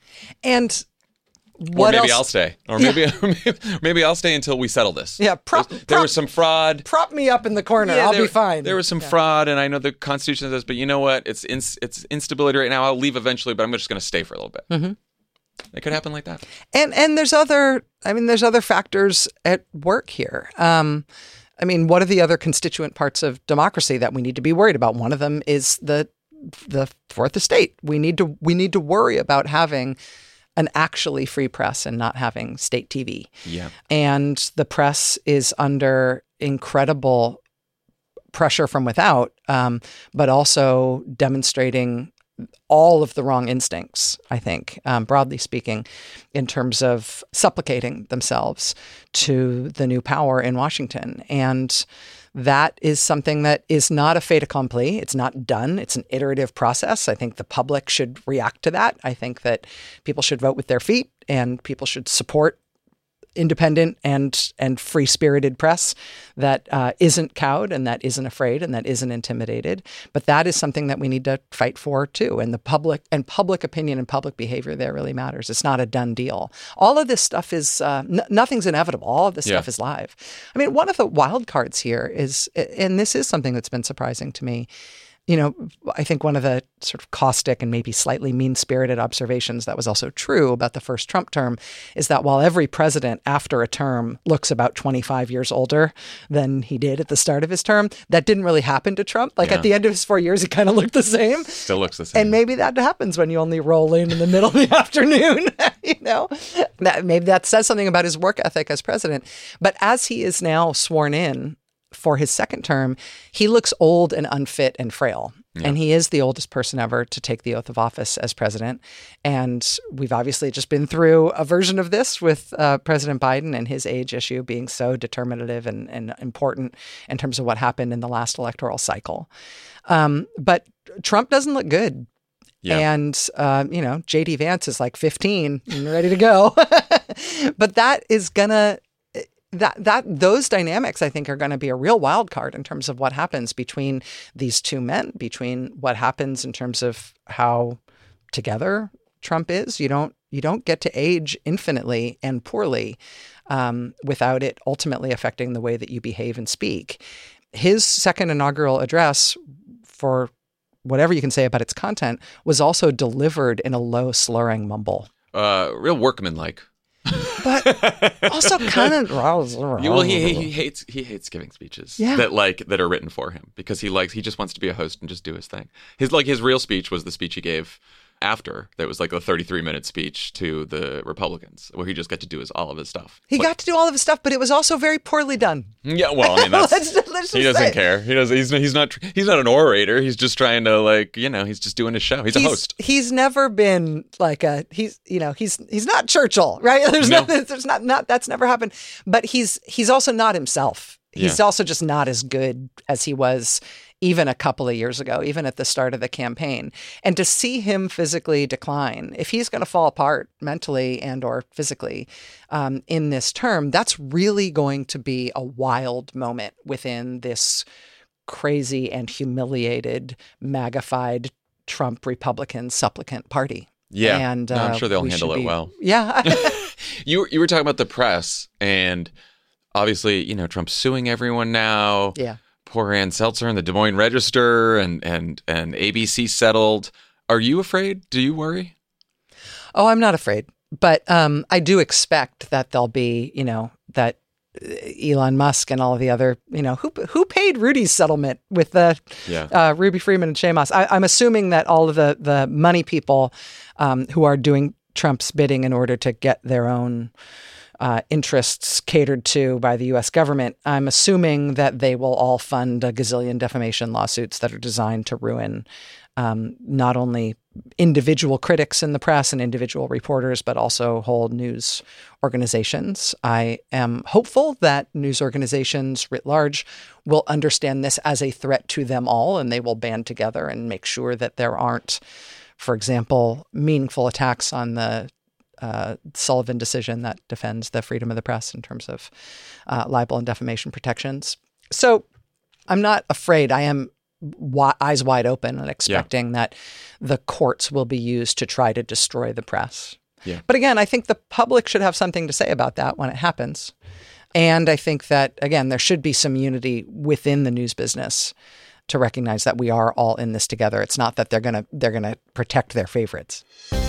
And what or maybe else? I'll stay. Or maybe, yeah. maybe I'll stay until we settle this. Yeah. Prop, there prop, was some fraud. Prop me up in the corner. Yeah, I'll there, be fine. There was some yeah. fraud, and I know the Constitution says, but you know what? It's in, it's instability right now. I'll leave eventually, but I'm just going to stay for a little bit. Mm-hmm. It could happen like that. And and there's other, I mean, there's other factors at work here. Um, I mean, what are the other constituent parts of democracy that we need to be worried about? One of them is the the fourth estate. We need to we need to worry about having an actually free press and not having state T V. Yeah. And the press is under incredible pressure from without, um, but also demonstrating all of the wrong instincts, I think, um, broadly speaking, in terms of supplicating themselves to the new power in Washington. And that is something that is not a fait accompli. It's not done. It's an iterative process. I think the public should react to that. I think that people should vote with their feet and people should support independent and and free-spirited press that uh, isn't cowed and that isn't afraid and that isn't intimidated. But that is something that we need to fight for too. And the public and public opinion and public behavior there really matters. It's not a done deal. All of this stuff is uh, n- nothing's inevitable. All of this yeah. stuff is live. I mean, one of the wild cards here is, and this is something that's been surprising to me. You know, I think one of the sort of caustic and maybe slightly mean-spirited observations that was also true about the first Trump term is that while every president after a term looks about twenty-five years older than he did at the start of his term, that didn't really happen to Trump. Like yeah. at the end of his four years, he kind of looked the same. Still looks the same. And maybe that happens when you only roll in in the middle of the afternoon, you know? That, maybe that says something about his work ethic as president. But as he is now sworn in for his second term, he looks old and unfit and frail. Yeah. And he is the oldest person ever to take the oath of office as president. And we've obviously just been through a version of this with uh, President Biden and his age issue being so determinative and, and important in terms of what happened in the last electoral cycle. Um, but Trump doesn't look good. Yeah. And, uh, you know, J D Vance is like fifteen and ready to go. But that is going to That that those dynamics, I think, are going to be a real wild card in terms of what happens between these two men, between what happens in terms of how together Trump is. You don't you don't get to age infinitely and poorly um, without it ultimately affecting the way that you behave and speak. His second inaugural address, for whatever you can say about its content, was also delivered in a low, slurring mumble. Uh, real workmanlike. But also kind of well, he, he hates he hates giving speeches yeah. that like that are written for him because he likes he just wants to be a host and just do his thing. His like his real speech was the speech he gave after that was like a thirty-three minute speech to the Republicans where he just got to do his all of his stuff. He like, got to do all of his stuff, but it was also very poorly done. Yeah, well, I mean, that's, let's, let's he doesn't care. He doesn't. He's he's not he's not an orator. He's just trying to like you know he's just doing his show. He's, he's a host. He's never been like a he's you know he's he's not Churchill, right? There's no. not there's not not that's never happened. But he's he's also not himself. He's Yeah. also just not as good as he was even a couple of years ago, even at the start of the campaign. And to see him physically decline, if he's going to fall apart mentally and or physically um, in this term, that's really going to be a wild moment within this crazy and humiliated, magnified Trump Republican supplicant party. Yeah, and no, I'm uh, sure they'll we handle should it be- well. Yeah. You you were talking about the press, and obviously, you know, Trump's suing everyone now. Yeah. Poor Ann Seltzer and the Des Moines Register, and and and A B C settled. Are you afraid? Do you worry? Oh, I'm not afraid, but um, I do expect that there'll be, you know, that Elon Musk and all of the other, you know, who who paid Rudy's settlement with the Yeah. uh, Ruby Freeman and Shay Moss. I, I'm assuming that all of the the money people um, who are doing Trump's bidding in order to get their own uh, interests catered to by the U S government, I'm assuming that they will all fund a gazillion defamation lawsuits that are designed to ruin um, not only individual critics in the press and individual reporters, but also whole news organizations. I am hopeful that news organizations writ large will understand this as a threat to them all, and they will band together and make sure that there aren't, for example, meaningful attacks on the uh, Sullivan decision that defends the freedom of the press in terms of uh, libel and defamation protections. So I'm not afraid. I am wi- eyes wide open and expecting that the courts will be used to try to destroy the press. Yeah. But again, I think the public should have something to say about that when it happens. And I think that, again, there should be some unity within the news business to recognize that we are all in this together. It's not that they're going to they're going to protect their favorites.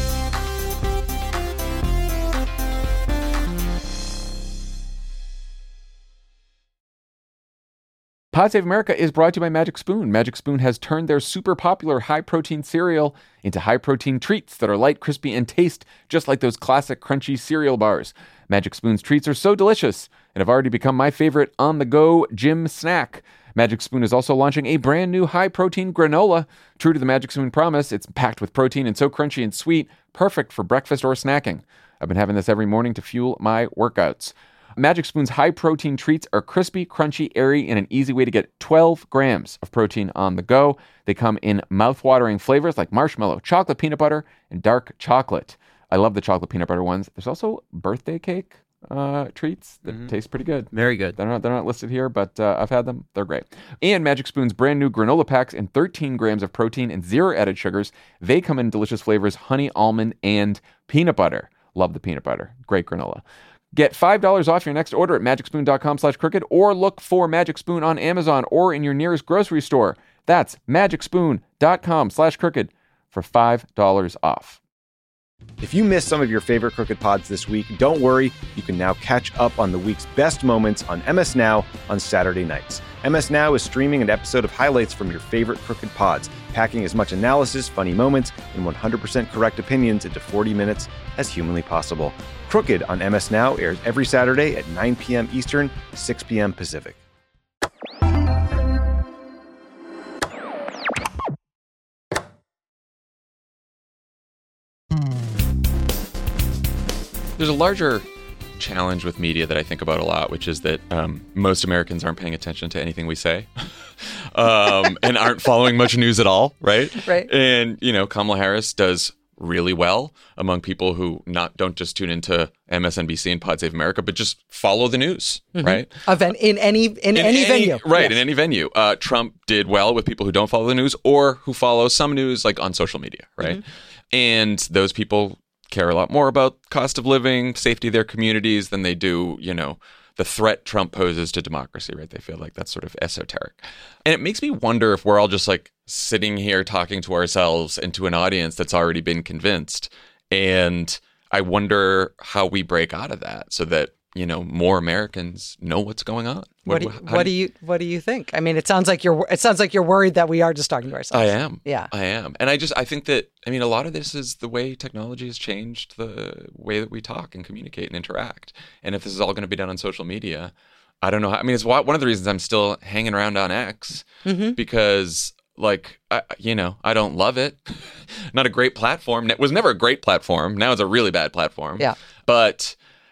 Pod Save America is brought to you by Magic Spoon. Magic Spoon has turned their super popular high-protein cereal into high-protein treats that are light, crispy, and taste just like those classic crunchy cereal bars. Magic Spoon's treats are so delicious and have already become my favorite on-the-go gym snack. Magic Spoon is also launching a brand new high-protein granola. True to the Magic Spoon promise, it's packed with protein and so crunchy and sweet, perfect for breakfast or snacking. I've been having this every morning to fuel my workouts. Magic Spoon's high-protein treats are crispy, crunchy, airy, and an easy way to get twelve grams of protein on the go. They come in mouth-watering flavors like marshmallow, chocolate peanut butter, and dark chocolate. I love the chocolate peanut butter ones. There's also birthday cake uh, treats that Mm-hmm. taste pretty good. Very good. They're not, they're not listed here, but uh, I've had them. They're great. And Magic Spoon's brand new granola packs in thirteen grams of protein and zero added sugars. They come in delicious flavors, honey, almond, and peanut butter. Love the peanut butter. Great granola. Get five dollars off your next order at magicspoon.com slash crooked or look for Magic Spoon on Amazon or in your nearest grocery store. That's magicspoon.com slash crooked for five dollars off. If you missed some of your favorite Crooked Pods this week, don't worry. You can now catch up on the week's best moments on M S Now on Saturday nights. M S Now is streaming an episode of highlights from your favorite Crooked Pods, packing as much analysis, funny moments, and one hundred percent correct opinions into forty minutes as humanly possible. Crooked on M S Now airs every Saturday at nine p.m. Eastern, six p.m. Pacific. There's a larger challenge with media that I think about a lot, which is that um, most Americans aren't paying attention to anything we say um, and aren't following much news at all, right? Right. And, you know, Kamala Harris does really well among people who not don't just tune into M S N B C and Pod Save America, but just follow the news, Mhm. right? Event in any in, any, venue. Right, Yes. in any venue. Uh, Trump did well with people who don't follow the news or who follow some news like on social media, right? And those people care a lot more about cost of living, safety of their communities than they do, you know, the threat Trump poses to democracy, right? They feel like that's sort of esoteric. And it makes me wonder if we're all just like sitting here talking to ourselves and to an audience that's already been convinced. And I wonder how we break out of that so that, you know, more Americans know what's going on. What do you, how what do you what do you think? I mean, it sounds like you're it sounds like you're worried that we are just talking to ourselves. I am. Yeah. I am. And I just, I think that, I mean, a lot of this is the way technology has changed the way that we talk and communicate and interact. And if this is all going to be done on social media, I don't know. How, I mean, it's one of the reasons I'm still hanging around on X Mhm. because, like, I, you know, I don't love it. Not a great platform. It was never a great platform. Now it's a really bad platform. Yeah. But,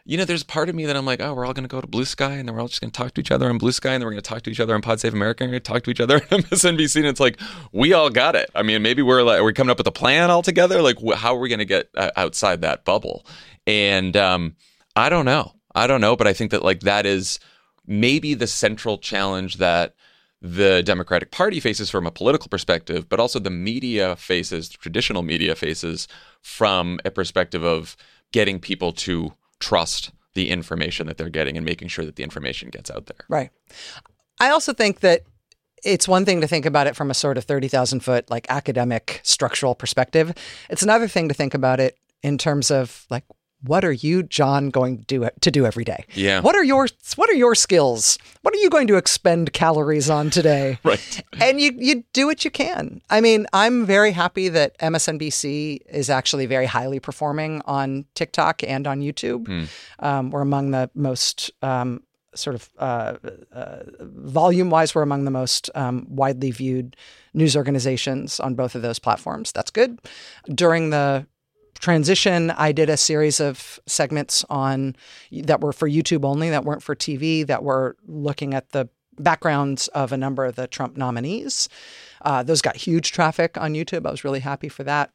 you know, there's part of me that I'm like, oh, we're all going to go to Blue Sky, and then we're all just going to talk to each other on Blue Sky, and then we're going to talk to each other on Pod Save America, and we're going to talk to each other on M S N B C, and it's like, we all got it. I mean, maybe we're like, are we coming up with a plan all together? Like, wh- how are we going to get uh, outside that bubble? And um, I don't know. I don't know, but I think that like that is maybe the central challenge that the Democratic Party faces from a political perspective, but also the media faces, the traditional media faces from a perspective of getting people to trust the information that they're getting and making sure that the information gets out there. Right. I also think that it's one thing to think about it from a sort of thirty thousand foot like academic structural perspective. It's another thing to think about it in terms of like, what are you, John, going to do to do every day? Yeah. What are your What are your skills? What are you going to expend calories on today? Right. And you you do what you can. I mean, I'm very happy that M S N B C is actually very highly performing on TikTok and on YouTube. Hmm. Um, we're among the most um, sort of uh, uh, volume-wise, we're among the most um, widely viewed news organizations on both of those platforms. That's good. During the transition, I did a series of segments on that were for YouTube only, that weren't for T V, that were looking at the backgrounds of a number of the Trump nominees. Uh, those got huge traffic on YouTube. I was really happy for that.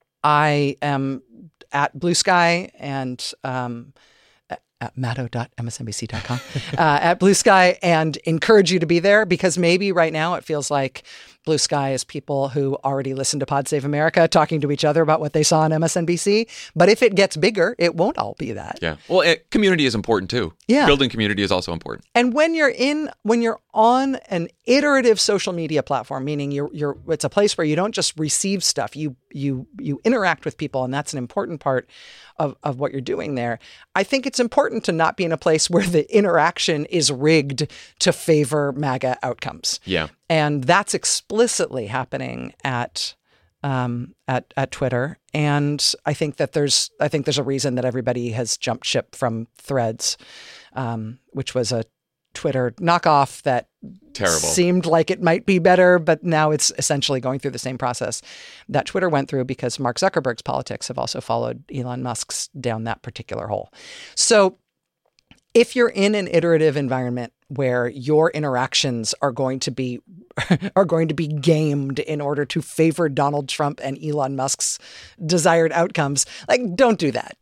I am at Blue Sky and um, at matto dot m s n b c dot com uh, at Blue Sky, and encourage you to be there, because maybe right now it feels like Blue Sky is people who already listen to Pod Save America talking to each other about what they saw on M S N B C. But if it gets bigger, it won't all be that. Yeah. Well, it, community is important too. Yeah. Building community is also important. And when you're in, when you're on an iterative social media platform, meaning you're, you're, it's a place where you don't just receive stuff, you, you, you interact with people, and that's an important part of, of what you're doing there. I think it's important to not be in a place where the interaction is rigged to favor MAGA outcomes. Yeah. And that's explicitly happening at um, at at Twitter. And I think that there's I think there's a reason that everybody has jumped ship from Threads, um, which was a Twitter knockoff that Terrible. seemed like it might be better, but now it's essentially going through the same process that Twitter went through, because Mark Zuckerberg's politics have also followed Elon Musk's down that particular hole. So if you're in an iterative environment where your interactions are going to be are going to be gamed in order to favor Donald Trump and Elon Musk's desired outcomes, like, don't do that.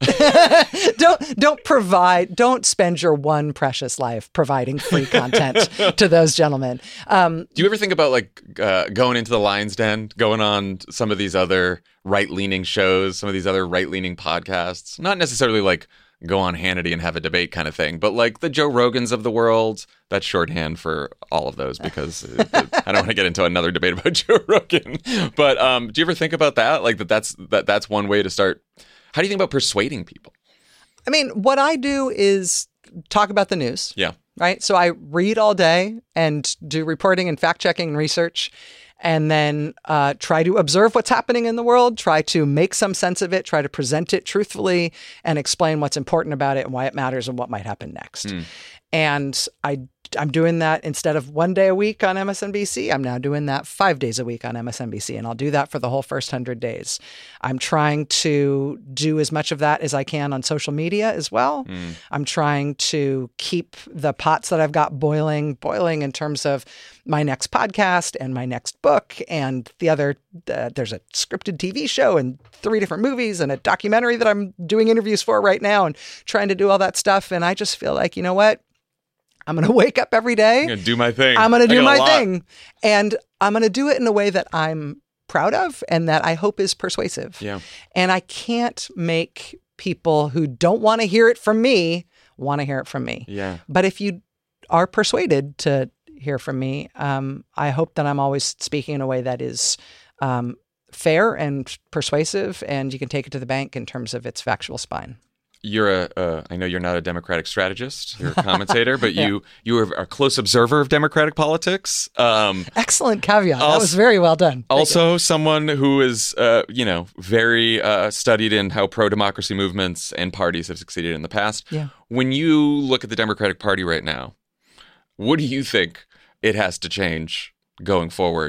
don't don't provide don't spend your one precious life providing free content to those gentlemen. Um, Do you ever think about like uh, going into the Lion's Den, going on some of these other right-leaning shows, some of these other right-leaning podcasts? Not necessarily like go on Hannity and have a debate kind of thing, but like the Joe Rogans of the world. That's shorthand for all of those, because it, it, I don't want to get into another debate about Joe Rogan. But um, do you ever think about that? Like that that's that that's one way to start. How do you think about persuading people? I mean, what I do is talk about the news. Yeah. Right. So I read all day and do reporting and fact checking and research, and then uh, try to observe what's happening in the world, try to make some sense of it, try to present it truthfully, and explain what's important about it and why it matters and what might happen next. Mm. And I, I'm doing that instead of one day a week on M S N B C. I'm now doing that five days a week on M S N B C, and I'll do that for the whole first hundred days. I'm trying to do as much of that as I can on social media as well. Mm. I'm trying to keep the pots that I've got boiling, boiling in terms of my next podcast and my next book and the other. Uh, there's a scripted T V show and three different movies and a documentary that I'm doing interviews for right now, and trying to do all that stuff. And I just feel like, you know what? I'm going to wake up every day. I'm going to do my thing. I'm going to I do got a my lot. thing. And I'm going to do it in a way that I'm proud of and that I hope is persuasive. Yeah. And I can't make people who don't want to hear it from me want to hear it from me. Yeah. But if you are persuaded to hear from me, um, I hope that I'm always speaking in a way that is um, fair and persuasive, and you can take it to the bank in terms of its factual spine. You're a, uh, I know you're not a Democratic strategist, you're a commentator, but Yeah. you you are a close observer of Democratic politics. Um, Excellent caveat. That Also- was very well done. Thank you. also, someone who is, uh, you know, very uh, studied in how pro-democracy movements and parties have succeeded in the past. Yeah. When you look at the Democratic Party right now, what do you think it has to change going forward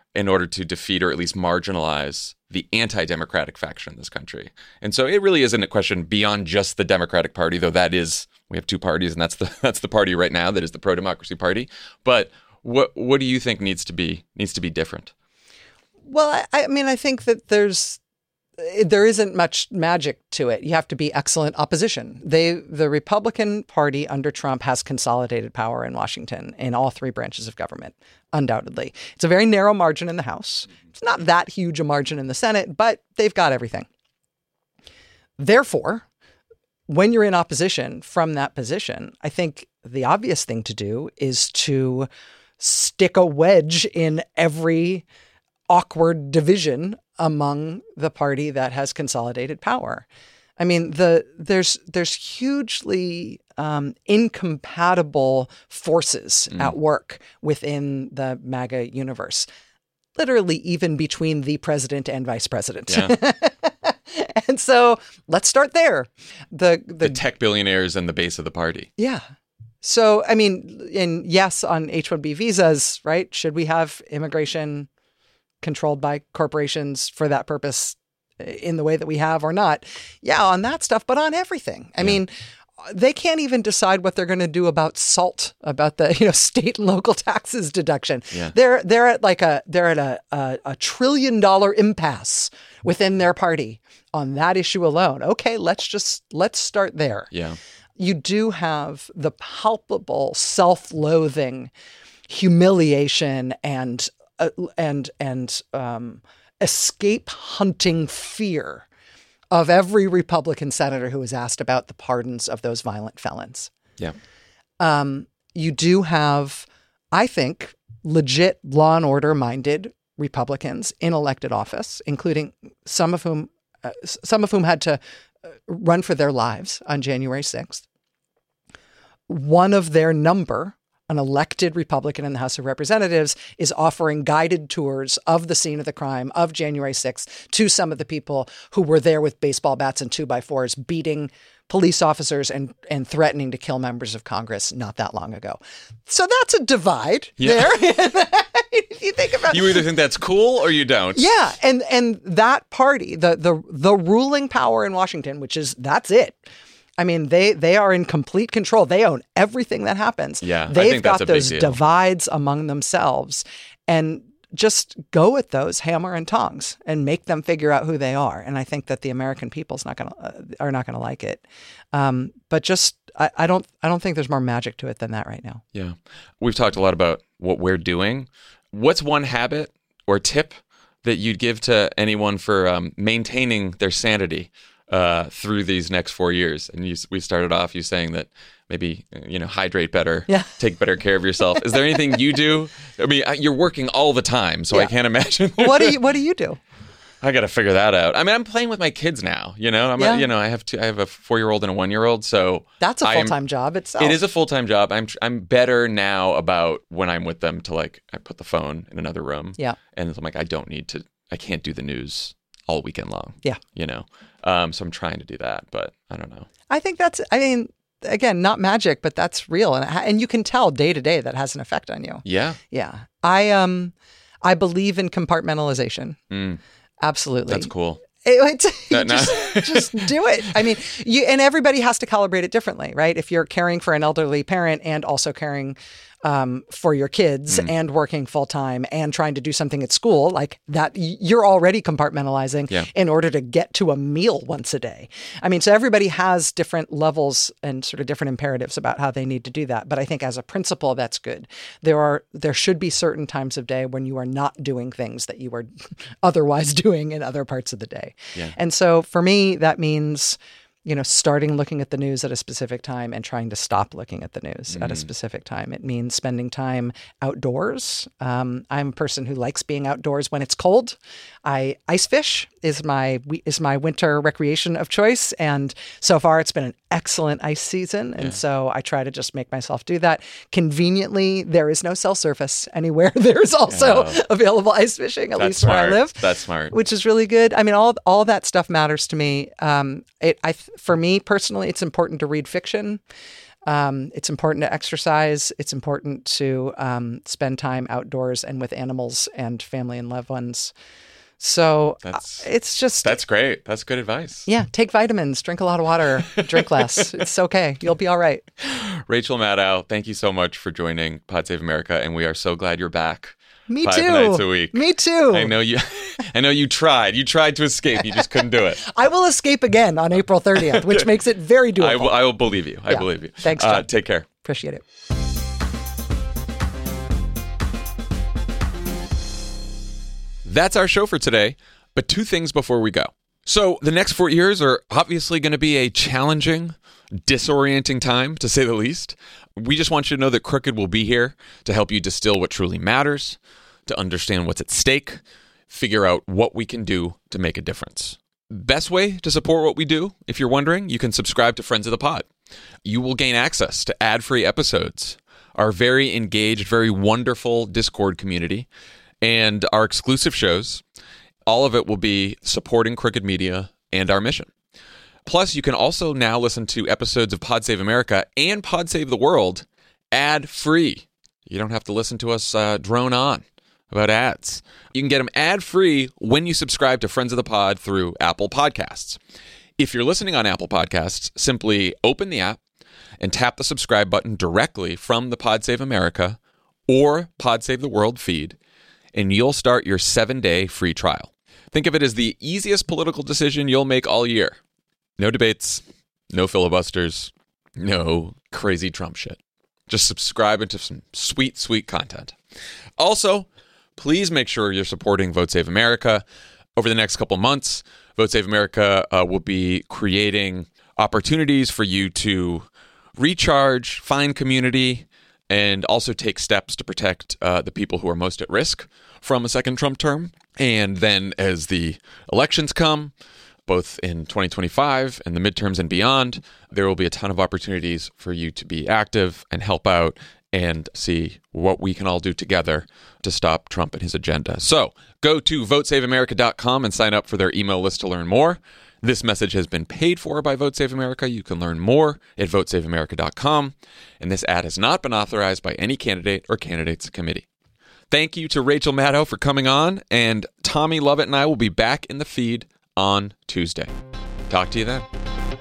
in order to defeat or at least marginalize the anti-democratic faction in this country. And so it really isn't a question beyond just the Democratic Party, though that is, we have two parties, and that's the that's the party right now that is the pro-democracy party. But what what do you think needs to be needs to be different? Well, I, I mean, I think that there's there isn't much magic to it. You have to be excellent opposition. They, the Republican Party under Trump has consolidated power in Washington in all three branches of government, undoubtedly. It's a very narrow margin in the House. It's not that huge a margin in the Senate, but they've got everything. Therefore, when you're in opposition from that position, I think the obvious thing to do is to stick a wedge in every awkward division among the party that has consolidated power. I mean, the there's there's hugely um, incompatible forces mm. at work within the MAGA universe, literally even between the president and vice president. Yeah. And so let's start there. The, the the tech billionaires and the base of the party. Yeah. So, I mean, and yes, on H one B visas, right? Should we have immigration controlled by corporations for that purpose in the way that we have or not? Yeah, on that stuff, but on everything. I yeah. mean, they can't even decide what they're going to do about SALT, about the, you know, state and local taxes deduction. Yeah. They're they're at like a they're at a, a a trillion dollar impasse within their party on that issue alone. Okay, let's just let's start there. Yeah. You do have the palpable self-loathing, humiliation, and uh, and and um, escape hunting fear of every Republican senator who was asked about the pardons of those violent felons. Yeah. Um, you do have, I think, legit law and order minded Republicans in elected office, including some of whom, uh, some of whom had to run for their lives on January sixth. One of their number, an elected Republican in the House of Representatives, is offering guided tours of the scene of the crime of January sixth to some of the people who were there with baseball bats and two by fours, beating police officers and, and threatening to kill members of Congress not that long ago. So that's a divide yeah. there. You think about You either think that's cool or you don't. Yeah. And and that party, the the the ruling power in Washington, which is that's it. I mean, they they are in complete control. They own everything that happens. Yeah, They've I think got that's a big those deal. divides among themselves, and just go at those hammer and tongs and make them figure out who they are. And I think that the American people's not going to uh, are not going to like it. Um, but just I, I don't I don't think there's more magic to it than that right now. Yeah, we've talked a lot about what we're doing. What's one habit or tip that you'd give to anyone for um, maintaining their sanity uh, through these next four years? And you, we started off you saying that maybe, you know, hydrate better, yeah. take better care of yourself. Is there anything you do? I mean, you're working all the time, so yeah. I can't imagine. What do you What do you do? I got to figure that out. I mean, I'm playing with my kids now. You know, I'm yeah. a, you know, I have two, I have a four year old and a one year old, so that's a full time job itself. It is a full time job. I'm I'm better now about when I'm with them to like I put the phone in another room. Yeah, and I'm like I don't need to. I can't do the news all weekend long. Yeah, you know. Um, so I'm trying to do that, but I don't know. I think that's. I mean. Again, not magic, but that's real, and and you can tell day to day that has an effect on you. Yeah, yeah. I um, I believe in compartmentalization. Mm. Absolutely, that's cool. It, it, no, no. just, just do it. I mean, you and everybody has to calibrate it differently, right? If you're caring for an elderly parent and also caring um, for your kids mm. and working full time and trying to do something at school like that, you're already compartmentalizing yeah. in order to get to a meal once a day. I mean, so everybody has different levels and sort of different imperatives about how they need to do that. But I think as a principle, that's good. There are there should be certain times of day when you are not doing things that you are otherwise doing in other parts of the day. Yeah. And so for me, that means, you know, starting looking at the news at a specific time and trying to stop looking at the news mm. at a specific time. It means spending time outdoors. Um, I'm a person who likes being outdoors when it's cold. I ice fish is my is my winter recreation of choice, and so far it's been an excellent ice season. And yeah. so I try to just make myself do that. Conveniently, there is no cell service anywhere. There's also yeah. available ice fishing, at That's least smart. where I live. That's smart. Which is really good. I mean, all all that stuff matters to me. Um, it I for me personally, it's important to read fiction. Um, it's important to exercise. It's important to um, spend time outdoors and with animals and family and loved ones. So that's, uh, it's just... That's great. That's good advice. Yeah. Take vitamins, drink a lot of water, drink less. It's okay. You'll be all right. Rachel Maddow, thank you so much for joining Pod Save America. And we are so glad you're back. Me Five too. nights a week. Me too. I know you I know you tried. You tried to escape. You just couldn't do it. I will escape again on April thirtieth, which makes it very doable. I will, I will believe you. I yeah. believe you. Thanks, John. Uh, take care. Appreciate it. That's our show for today. But two things before we go. So the next four years are obviously going to be a challenging, disorienting time, to say the least. We just want you to know that Crooked will be here to help you distill what truly matters, to understand what's at stake, figure out what we can do to make a difference. Best way to support what we do, if you're wondering, you can subscribe to Friends of the Pod. You will gain access to ad-free episodes, our very engaged, very wonderful Discord community, and our exclusive shows. All of it will be supporting Crooked Media and our mission. Plus, you can also now listen to episodes of Pod Save America and Pod Save the World ad-free. You don't have to listen to us uh, drone on about ads. You can get them ad-free when you subscribe to Friends of the Pod through Apple Podcasts. If you're listening on Apple Podcasts, simply open the app and tap the subscribe button directly from the Pod Save America or Pod Save the World feed, and you'll start your seven-day free trial. Think of it as the easiest political decision you'll make all year. No debates, no filibusters, no crazy Trump shit. Just subscribe into some sweet, sweet content. Also, please make sure you're supporting Vote Save America. Over the next couple months, Vote Save America uh, will be creating opportunities for you to recharge, find community, and also take steps to protect uh, the people who are most at risk from a second Trump term. And then as the elections come, both in twenty twenty-five and the midterms and beyond, there will be a ton of opportunities for you to be active and help out and see what we can all do together to stop Trump and his agenda. So go to vote save america dot com and sign up for their email list to learn more. This message has been paid for by Vote Save America. You can learn more at vote save america dot com. And this ad has not been authorized by any candidate or candidates committee. Thank you to Rachel Maddow for coming on, and Tommy Lovett and I will be back in the feed on Tuesday. Talk to you then.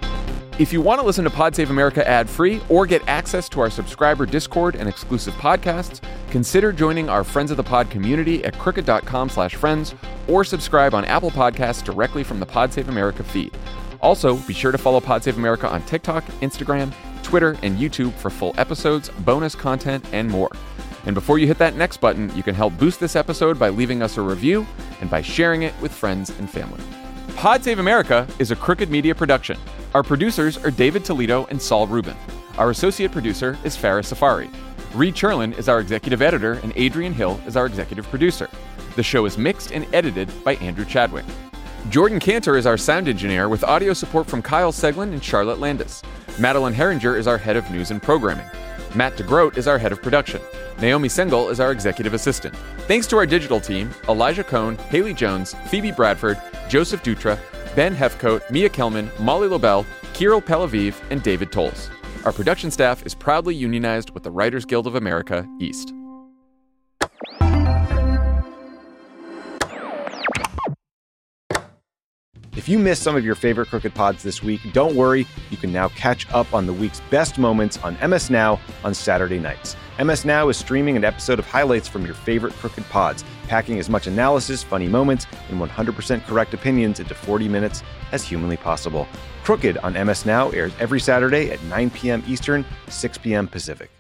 If you want to listen to Pod Save America ad-free or get access to our subscriber Discord and exclusive podcasts, consider joining our Friends of the Pod community at crooked dot com slash friends or subscribe on Apple Podcasts directly from the Pod Save America feed. Also, be sure to follow Pod Save America on TikTok, Instagram, Twitter, and YouTube for full episodes, bonus content, and more. And before you hit that next button, you can help boost this episode by leaving us a review and by sharing it with friends and family. Pod Save America is a Crooked Media production. Our producers are David Toledo and Saul Rubin. Our associate producer is Farah Safari. Reed Cherlin is our executive editor, and Adrian Hill is our executive producer. The show is mixed and edited by Andrew Chadwick. Jordan Cantor is our sound engineer with audio support from Kyle Seglin and Charlotte Landis. Madeline Herringer is our head of news and programming. Matt DeGroat is our head of production. Naomi Sengel is our executive assistant. Thanks to our digital team, Elijah Cohn, Haley Jones, Phoebe Bradford, Joseph Dutra, Ben Hefcoat, Mia Kelman, Molly Lobel, Kirill Pelaviv, and David Tolles. Our production staff is proudly unionized with the Writers Guild of America, East. If you missed some of your favorite Crooked Pods this week, don't worry. You can now catch up on the week's best moments on M S Now on Saturday nights. M S Now is streaming an episode of highlights from your favorite Crooked Pods, packing as much analysis, funny moments, and one hundred percent correct opinions into forty minutes as humanly possible. Crooked on M S Now airs every Saturday at nine p.m. Eastern, six p.m. Pacific.